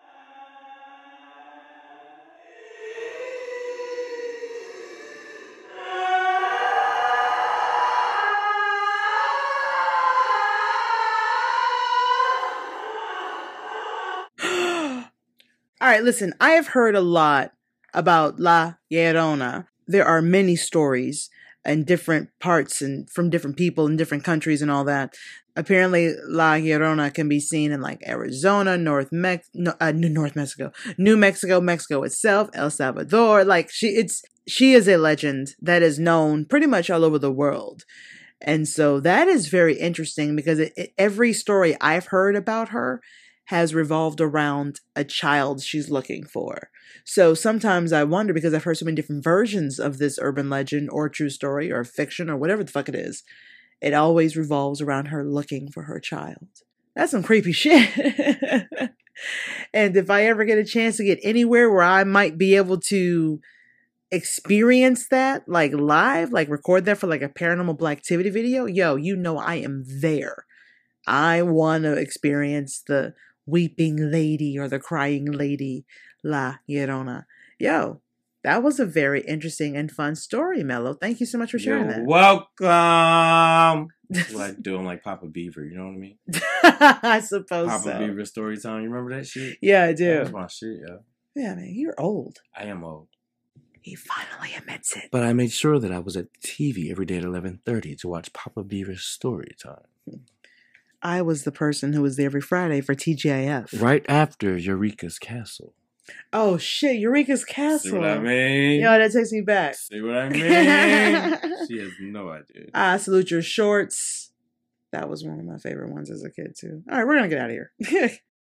All right, listen, I have heard a lot about La Llorona. There are many stories. and different parts and from different people in different countries and all that. Apparently, La Llorona can be seen in like Arizona, North Mex, no, uh, North Mexico, New Mexico, Mexico itself, El Salvador. Like she, it's she is a legend that is known pretty much all over the world. And so that is very interesting because it, it, every story I've heard about her has revolved around a child she's looking for. So sometimes I wonder, because I've heard so many different versions of this urban legend or true story or fiction or whatever the fuck it is, it always revolves around her looking for her child. That's some creepy shit. And if I ever get a chance to get anywhere where I might be able to experience that, like live, like record that for like a Paranormal Activity video, yo, you know I am there. I want to experience the weeping lady or the crying lady, La Llorona. Yo, that was a very interesting and fun story, Mello. Thank you so much for sharing You're that. welcome. That's what I do. I'm like Papa Beaver, you know what I mean? I suppose Papa so. Beaver story time. You remember that shit? Yeah, I do. That's my shit, yo. Yeah, man, you're old. I am old. He finally admits it. But I made sure that I was at T V every day at eleven thirty to watch Papa Beaver's story time. I was the person who was there every Friday for T G I F. Right after Eureka's Castle. Oh, shit, Eureka's Castle. See what I mean? Yo, that takes me back. See what I mean? She has no idea. I salute your shorts. That was one of my favorite ones as a kid, too. All right, we're going to get out of here.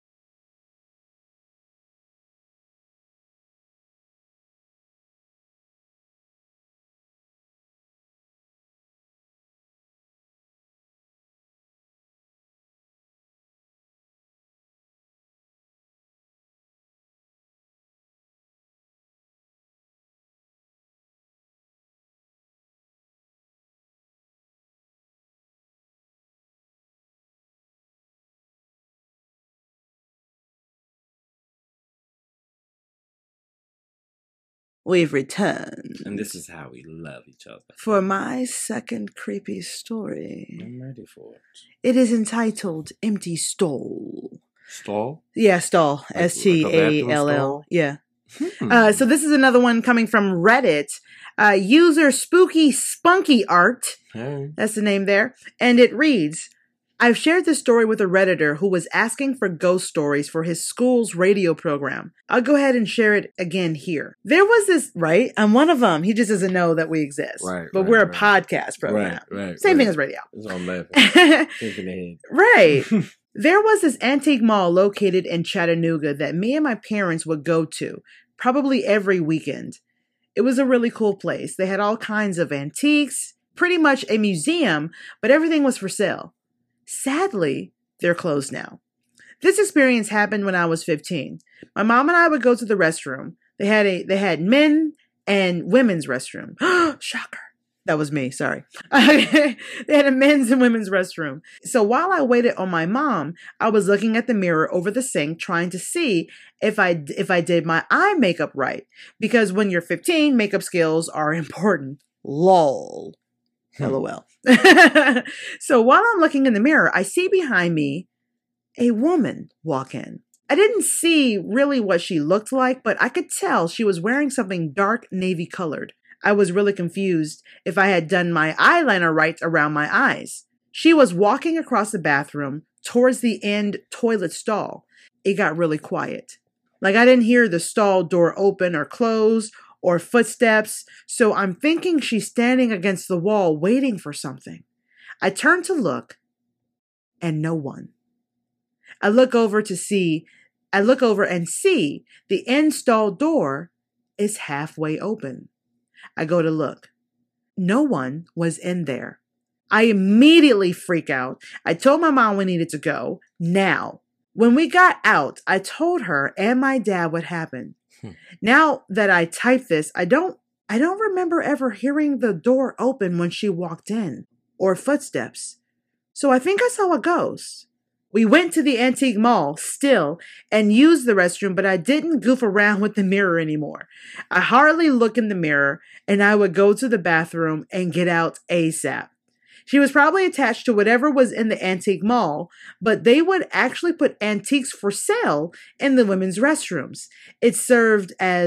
We've returned. And this is how we love each other. For my second creepy story. I'm ready for it. It is entitled Empty Stall. Stall? Yeah, stall. Like- S T like a A bathroom L L. stall? Yeah. Hmm. Uh, so this is another one coming from Reddit. Uh, user Spooky Spunky Art. Hey. That's the name there. And it reads, I've shared this story with a Redditor who was asking for ghost stories for his school's radio program. I'll go ahead and share it again here. There was this, right? I'm one of them. He just doesn't know that we exist. Right, But right, we're a right. podcast program. Right, right. Same right. thing as radio. That's what I'm laughing. Thinking ahead. Right. There was this antique mall located in Chattanooga that me and my parents would go to, probably every weekend. It was a really cool place. They had all kinds of antiques, pretty much a museum, but everything was for sale. Sadly, they're closed now. This experience happened when I was fifteen. My mom and I would go to the restroom. They had a they had men and women's restroom. Shocker. That was me, sorry. They had a men's and women's restroom. So while I waited on my mom, I was looking at the mirror over the sink trying to see if I if I did my eye makeup right. Because when you're fifteen, makeup skills are important. Lol. LOL. So while I'm looking in the mirror, I see behind me a woman walk in. I didn't see really what she looked like, but I could tell she was wearing something dark navy colored. I was really confused if I had done my eyeliner right around my eyes. She was walking across the bathroom towards the end toilet stall. It got really quiet. Like I didn't hear the stall door open or close or footsteps, so I'm thinking she's standing against the wall waiting for something. I turn to look, and no one. I look over to see, I look over and see the end stall door is halfway open. I go to look. No one was in there. I immediately freak out. I told my mom we needed to go now. When we got out, I told her and my dad what happened. Now that I type this, I don't I don't remember ever hearing the door open when she walked in or footsteps. So I think I saw a ghost. We went to the antique mall still and used the restroom, but I didn't goof around with the mirror anymore. I hardly look in the mirror and I would go to the bathroom and get out ASAP. She was probably attached to whatever was in the antique mall, but they would actually put antiques for sale in the women's restrooms. It served as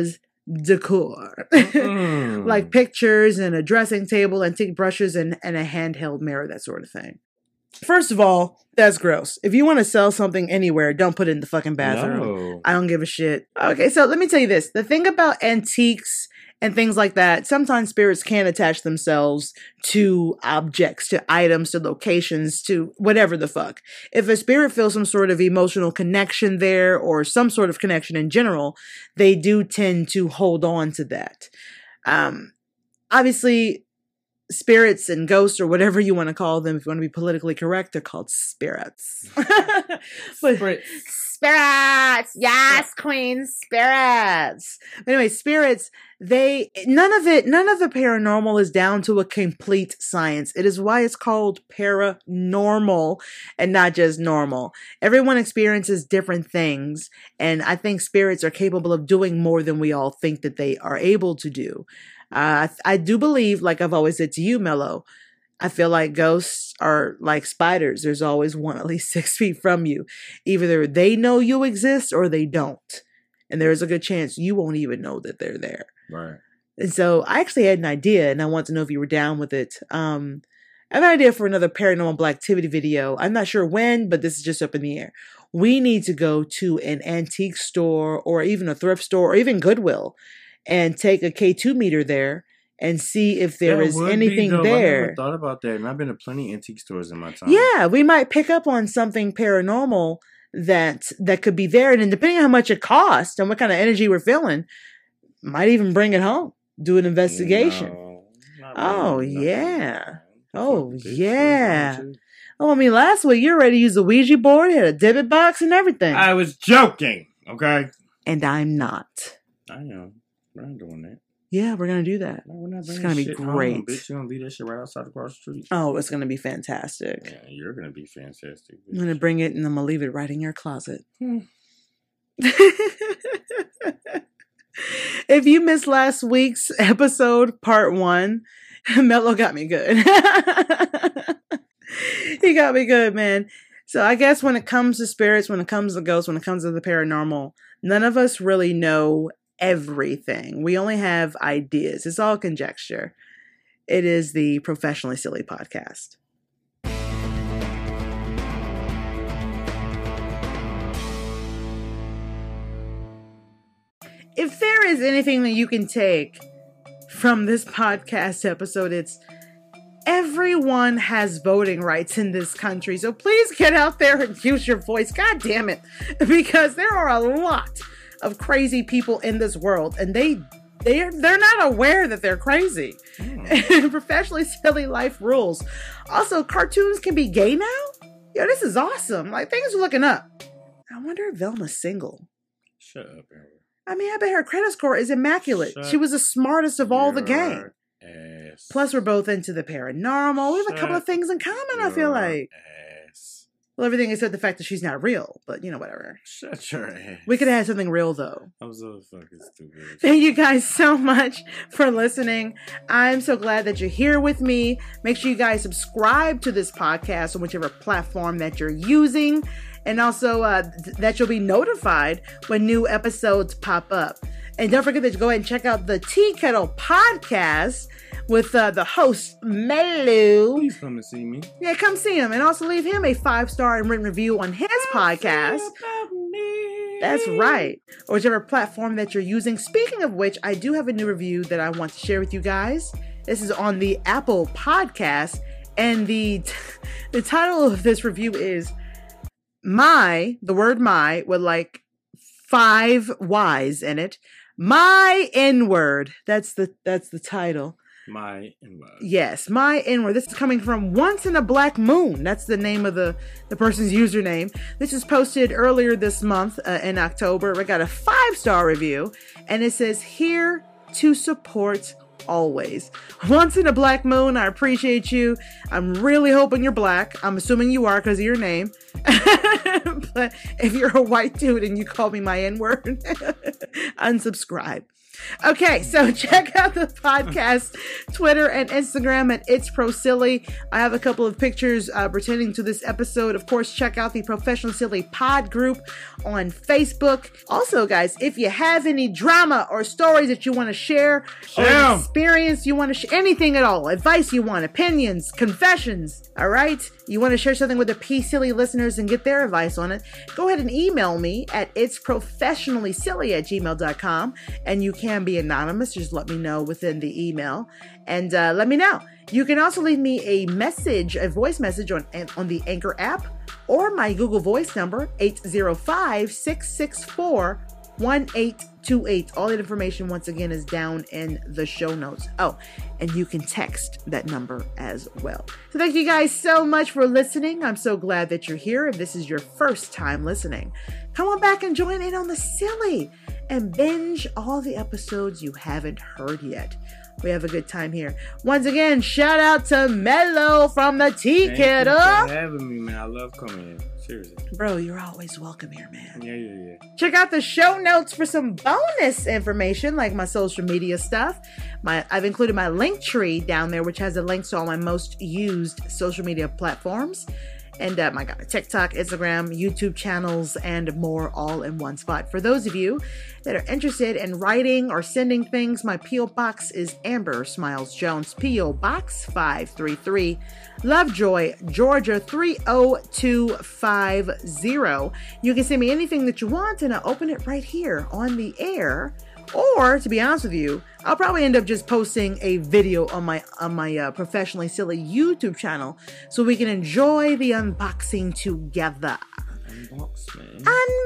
decor. Mm. Like pictures and a dressing table, antique brushes, and, and a handheld mirror, that sort of thing. First of all, that's gross. If you want to sell something anywhere, don't put it in the fucking bathroom. No. I don't give a shit. Okay, so let me tell you this. The thing about antiques and things like that, sometimes spirits can attach themselves to objects, to items, to locations, to whatever the fuck. If a spirit feels some sort of emotional connection there or some sort of connection in general, they do tend to hold on to that. Um, obviously, spirits and ghosts, or whatever you want to call them, if you want to be politically correct, they're called spirits. But, Spirits. spirits, yes, queen, spirits. But anyway, spirits, they, none of it, none of the paranormal is down to a complete science. It is why it's called paranormal and not just normal. Everyone experiences different things, and I think spirits are capable of doing more than we all think that they are able to do. Uh, I, I do believe, like I've always said to you, Mello, I feel like ghosts are like spiders. There's always one at least six feet from you. Either they know you exist or they don't. And there's a good chance you won't even know that they're there. Right. And so I actually had an idea, and I want to know if you were down with it. Um, I have an idea for another Paranormal Activity video. I'm not sure when, but this is just up in the air. We need to go to an antique store or even a thrift store or even Goodwill and take a K two meter there and see if there That is would be anything dope. I there. never thought about that, and I've been to plenty of antique stores in my time. Yeah, we might pick up on something paranormal that that could be there, and then depending on how much it costs and what kind of energy we're feeling, might even bring it home, do an investigation. No, not Oh really, yeah, nothing. oh Fuck this yeah. shit, don't you? Oh, I mean, last week you were ready to use the Ouija board, had a debit box and everything, I was joking, okay? and I'm not. I am. We're not doing that. Yeah, we're gonna do that. No, we're not It's bringing gonna be shit home, great. bitch. You're gonna leave that shit right outside across the street. Oh, it's gonna be fantastic. Yeah, you're gonna be fantastic. I'm gonna bring it and I'm gonna leave it right in your closet. Hmm. If you missed last week's episode, part one, Mello got me good. He got me good, man. So I guess when it comes to spirits, when it comes to ghosts, when it comes to the paranormal, none of us really know everything. We only have ideas. It's all conjecture. It is the Professionally Silly Podcast. If there is anything that you can take from this podcast episode, it's everyone has voting rights in this country. So please get out there and use your voice. God damn it. Because there are a lot of crazy people in this world, and they they're they're not aware that they're crazy. Mm. Professionally Silly life rules. Also, cartoons can be gay now? Yo, this is awesome. Like, things are looking up. I wonder if Velma's single. Shut up, Amber. I mean, I bet her credit score is immaculate. Shut she was the smartest of all the your gang. Ass. Plus, we're both into the paranormal. We have a couple Shut of things in common, I feel your like. Ass. Well, everything except the fact that she's not real. But, you know, whatever. Shut your ass. We could have had something real, though. I'm so fucking stupid. Thank you guys so much for listening. I'm so glad that you're here with me. Make sure you guys subscribe to this podcast on whichever platform that you're using. And also uh, th- that you'll be notified when new episodes pop up. And don't forget to go ahead and check out the Tea Kettle Podcast with uh, the host, Mello. Please come and see me. Yeah, come see him. And also leave him a five-star and written review on his podcast. That's right. Or whichever platform that you're using. Speaking of which, I do have a new review that I want to share with you guys. This is on the Apple Podcast. And the, the title of this review is My, the word my, with like five Y's in it. My N-word. That's the that's the title. My N-word. Yes, my N-word. This is coming from Once in a Black Moon. That's the name of the, the person's username. This was posted earlier this month uh, in October. I got a five-star review, and it says, here to support always. Once in a Black Moon, I appreciate you. I'm really hoping you're black. I'm assuming you are because of your name. But if you're a white dude and you call me my N-word, unsubscribe. Okay, so check out the podcast, Twitter and Instagram at It's Pro Silly. I have a couple of pictures uh, pertaining to this episode. Of course, check out the Professional Silly Pod group on Facebook. Also, guys, if you have any drama or stories that you want to share, Share or 'em. experience you want to share, anything at all, advice you want, opinions, confessions, all right? You want to share something with the P Silly listeners and get their advice on it, go ahead and email me at itsprofessionallysilly at gmail dot com, and you can be anonymous. Just let me know within the email and uh, let me know. You can also leave me a message, a voice message on, on the Anchor app or my Google Voice number, eight zero five, six six four, one eight two eight. All that information, once again, is down in the show notes. Oh, and you can text that number as well. So thank you guys so much for listening. I'm so glad that you're here. If this is your first time listening, come on back and join in on the silly and binge all the episodes you haven't heard yet. We have a good time here. Once again, shout out to Mello from the Tea Thank you Kettle. for having me, man. I love coming in. Seriously. Bro, you're always welcome here, man. Yeah, yeah, yeah. Check out the show notes for some bonus information, like my social media stuff. My I've included my link tree down there, which has the links to all my most used social media platforms. And um, I got a TikTok, Instagram, YouTube channels, and more all in one spot. For those of you that are interested in writing or sending things, my P O box is Amber Smiles Jones, P O Box five three three, Lovejoy, Georgia three oh two five oh. You can send me anything that you want, and I'll open it right here on the air. Or, to be honest with you, I'll probably end up just posting a video on my on my uh, Professionally Silly YouTube channel so we can enjoy the unboxing together. Unbox, man.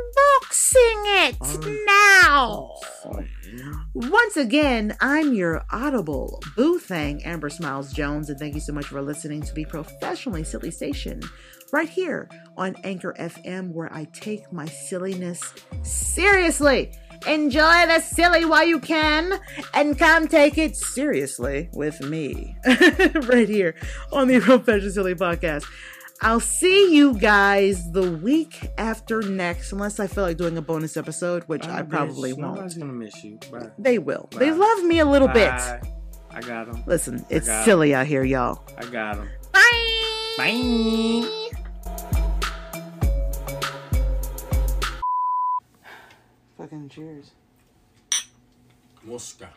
Unboxing it Unbox, now. man. Once again, I'm your audible boo thing, Amber Smiles Jones, and thank you so much for listening to the Professionally Silly Station right here on Anchor F M, where I take my silliness seriously. Enjoy the silly while you can, and come take it seriously with me right here on the Professional Silly Podcast. I'll see you guys the week after next, unless I feel like doing a bonus episode, which I, I probably miss, won't. Nobody's gonna miss you. Bye. They will. Bye. They love me a little Bye. bit. I got them. Listen, it's got silly out here, y'all. I got them. Bye. Bye. Fucking cheers. Mosca.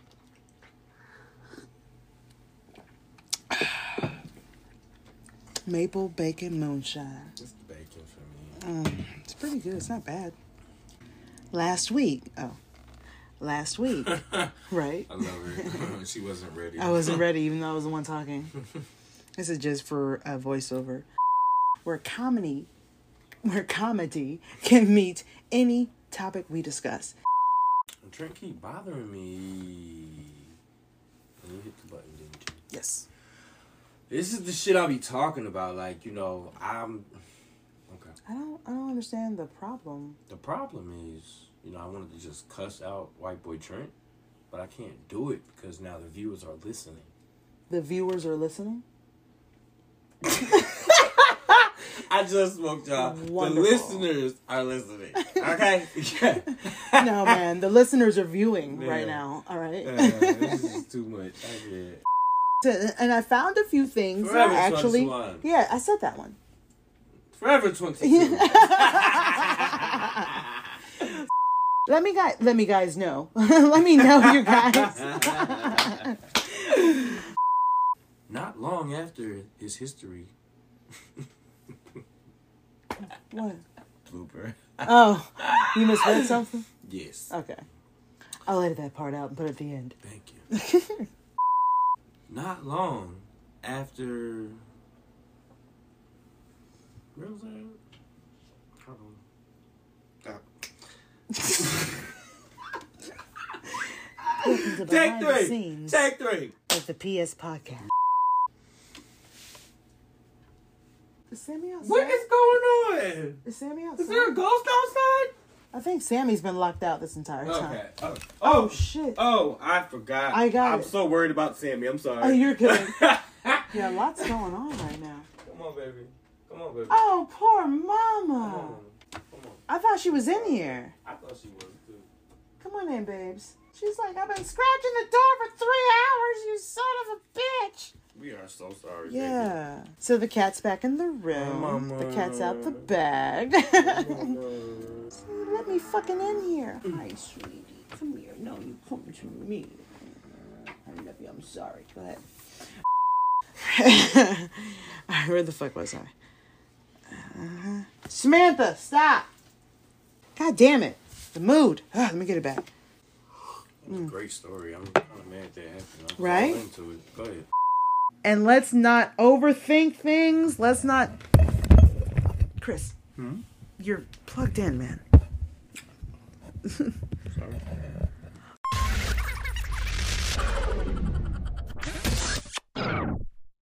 Maple bacon moonshine. It's bacon for me. Um, it's pretty good. It's not bad. Last week. Oh. Last week. Right? I love her. She wasn't ready. I wasn't ready, even though I was the one talking. This is just for a voiceover. Where comedy, where comedy can meet any topic we discuss. The drink keep bothering me. And you hit the button, didn't you? Yes. This is the shit I be talking about. Like, you know, I'm... Okay. I don't I don't understand the problem. The problem is, you know, I wanted to just cuss out White Boy Trent, but I can't do it because now the viewers are listening. The viewers are listening? I just smoked y'all. Wonderful. The listeners are listening. Okay? Yeah. No, man. The listeners are viewing Yeah. right now. All right? Yeah, this is too much. I get it. And I found a few things Forever that actually... twenty-one. Yeah, I said that one. Forever twenty-two. Let me guys, let me guys know. Let me know, you guys. Not long after his history. What? Blooper. Oh, you misread something? Yes. Okay. I'll edit that part out and put it at the end. Thank you. Not long after... Where was I? Hold on. Welcome to Take behind the three. scenes Take three. of the P S podcast. Is Sammy outside? What is going on? Is Sammy outside? Is there a ghost outside? I think Sammy's been locked out this entire time. Okay. Oh, Oh, shit. Oh, I forgot. I got I'm it. so worried about Sammy. I'm sorry. Oh, you're good. Yeah, lots going on right now. Come on, baby. Come on, baby. Oh, poor Come mama. on. Come on. I thought she was in here. I thought she was too. Come on doing, babes? She's like, I've been scratching the door for three hours, you son of a bitch. We are so sorry. Yeah. Baby. So the cat's back in the room. Mama. The cat's out the bag. Let me fucking in here. Hi, sweetie. Come here. No, you come to me. I love you. I'm sorry. Go ahead. Alright, where the fuck was I? Uh-huh. Samantha, stop. God damn it. The mood. Ugh, let me get it back. It was a great story. I'm kind of mad that happened. I was Right? all into it. Go ahead. And let's not overthink things. Let's not... Chris, Hmm? you're plugged in, man. Sorry.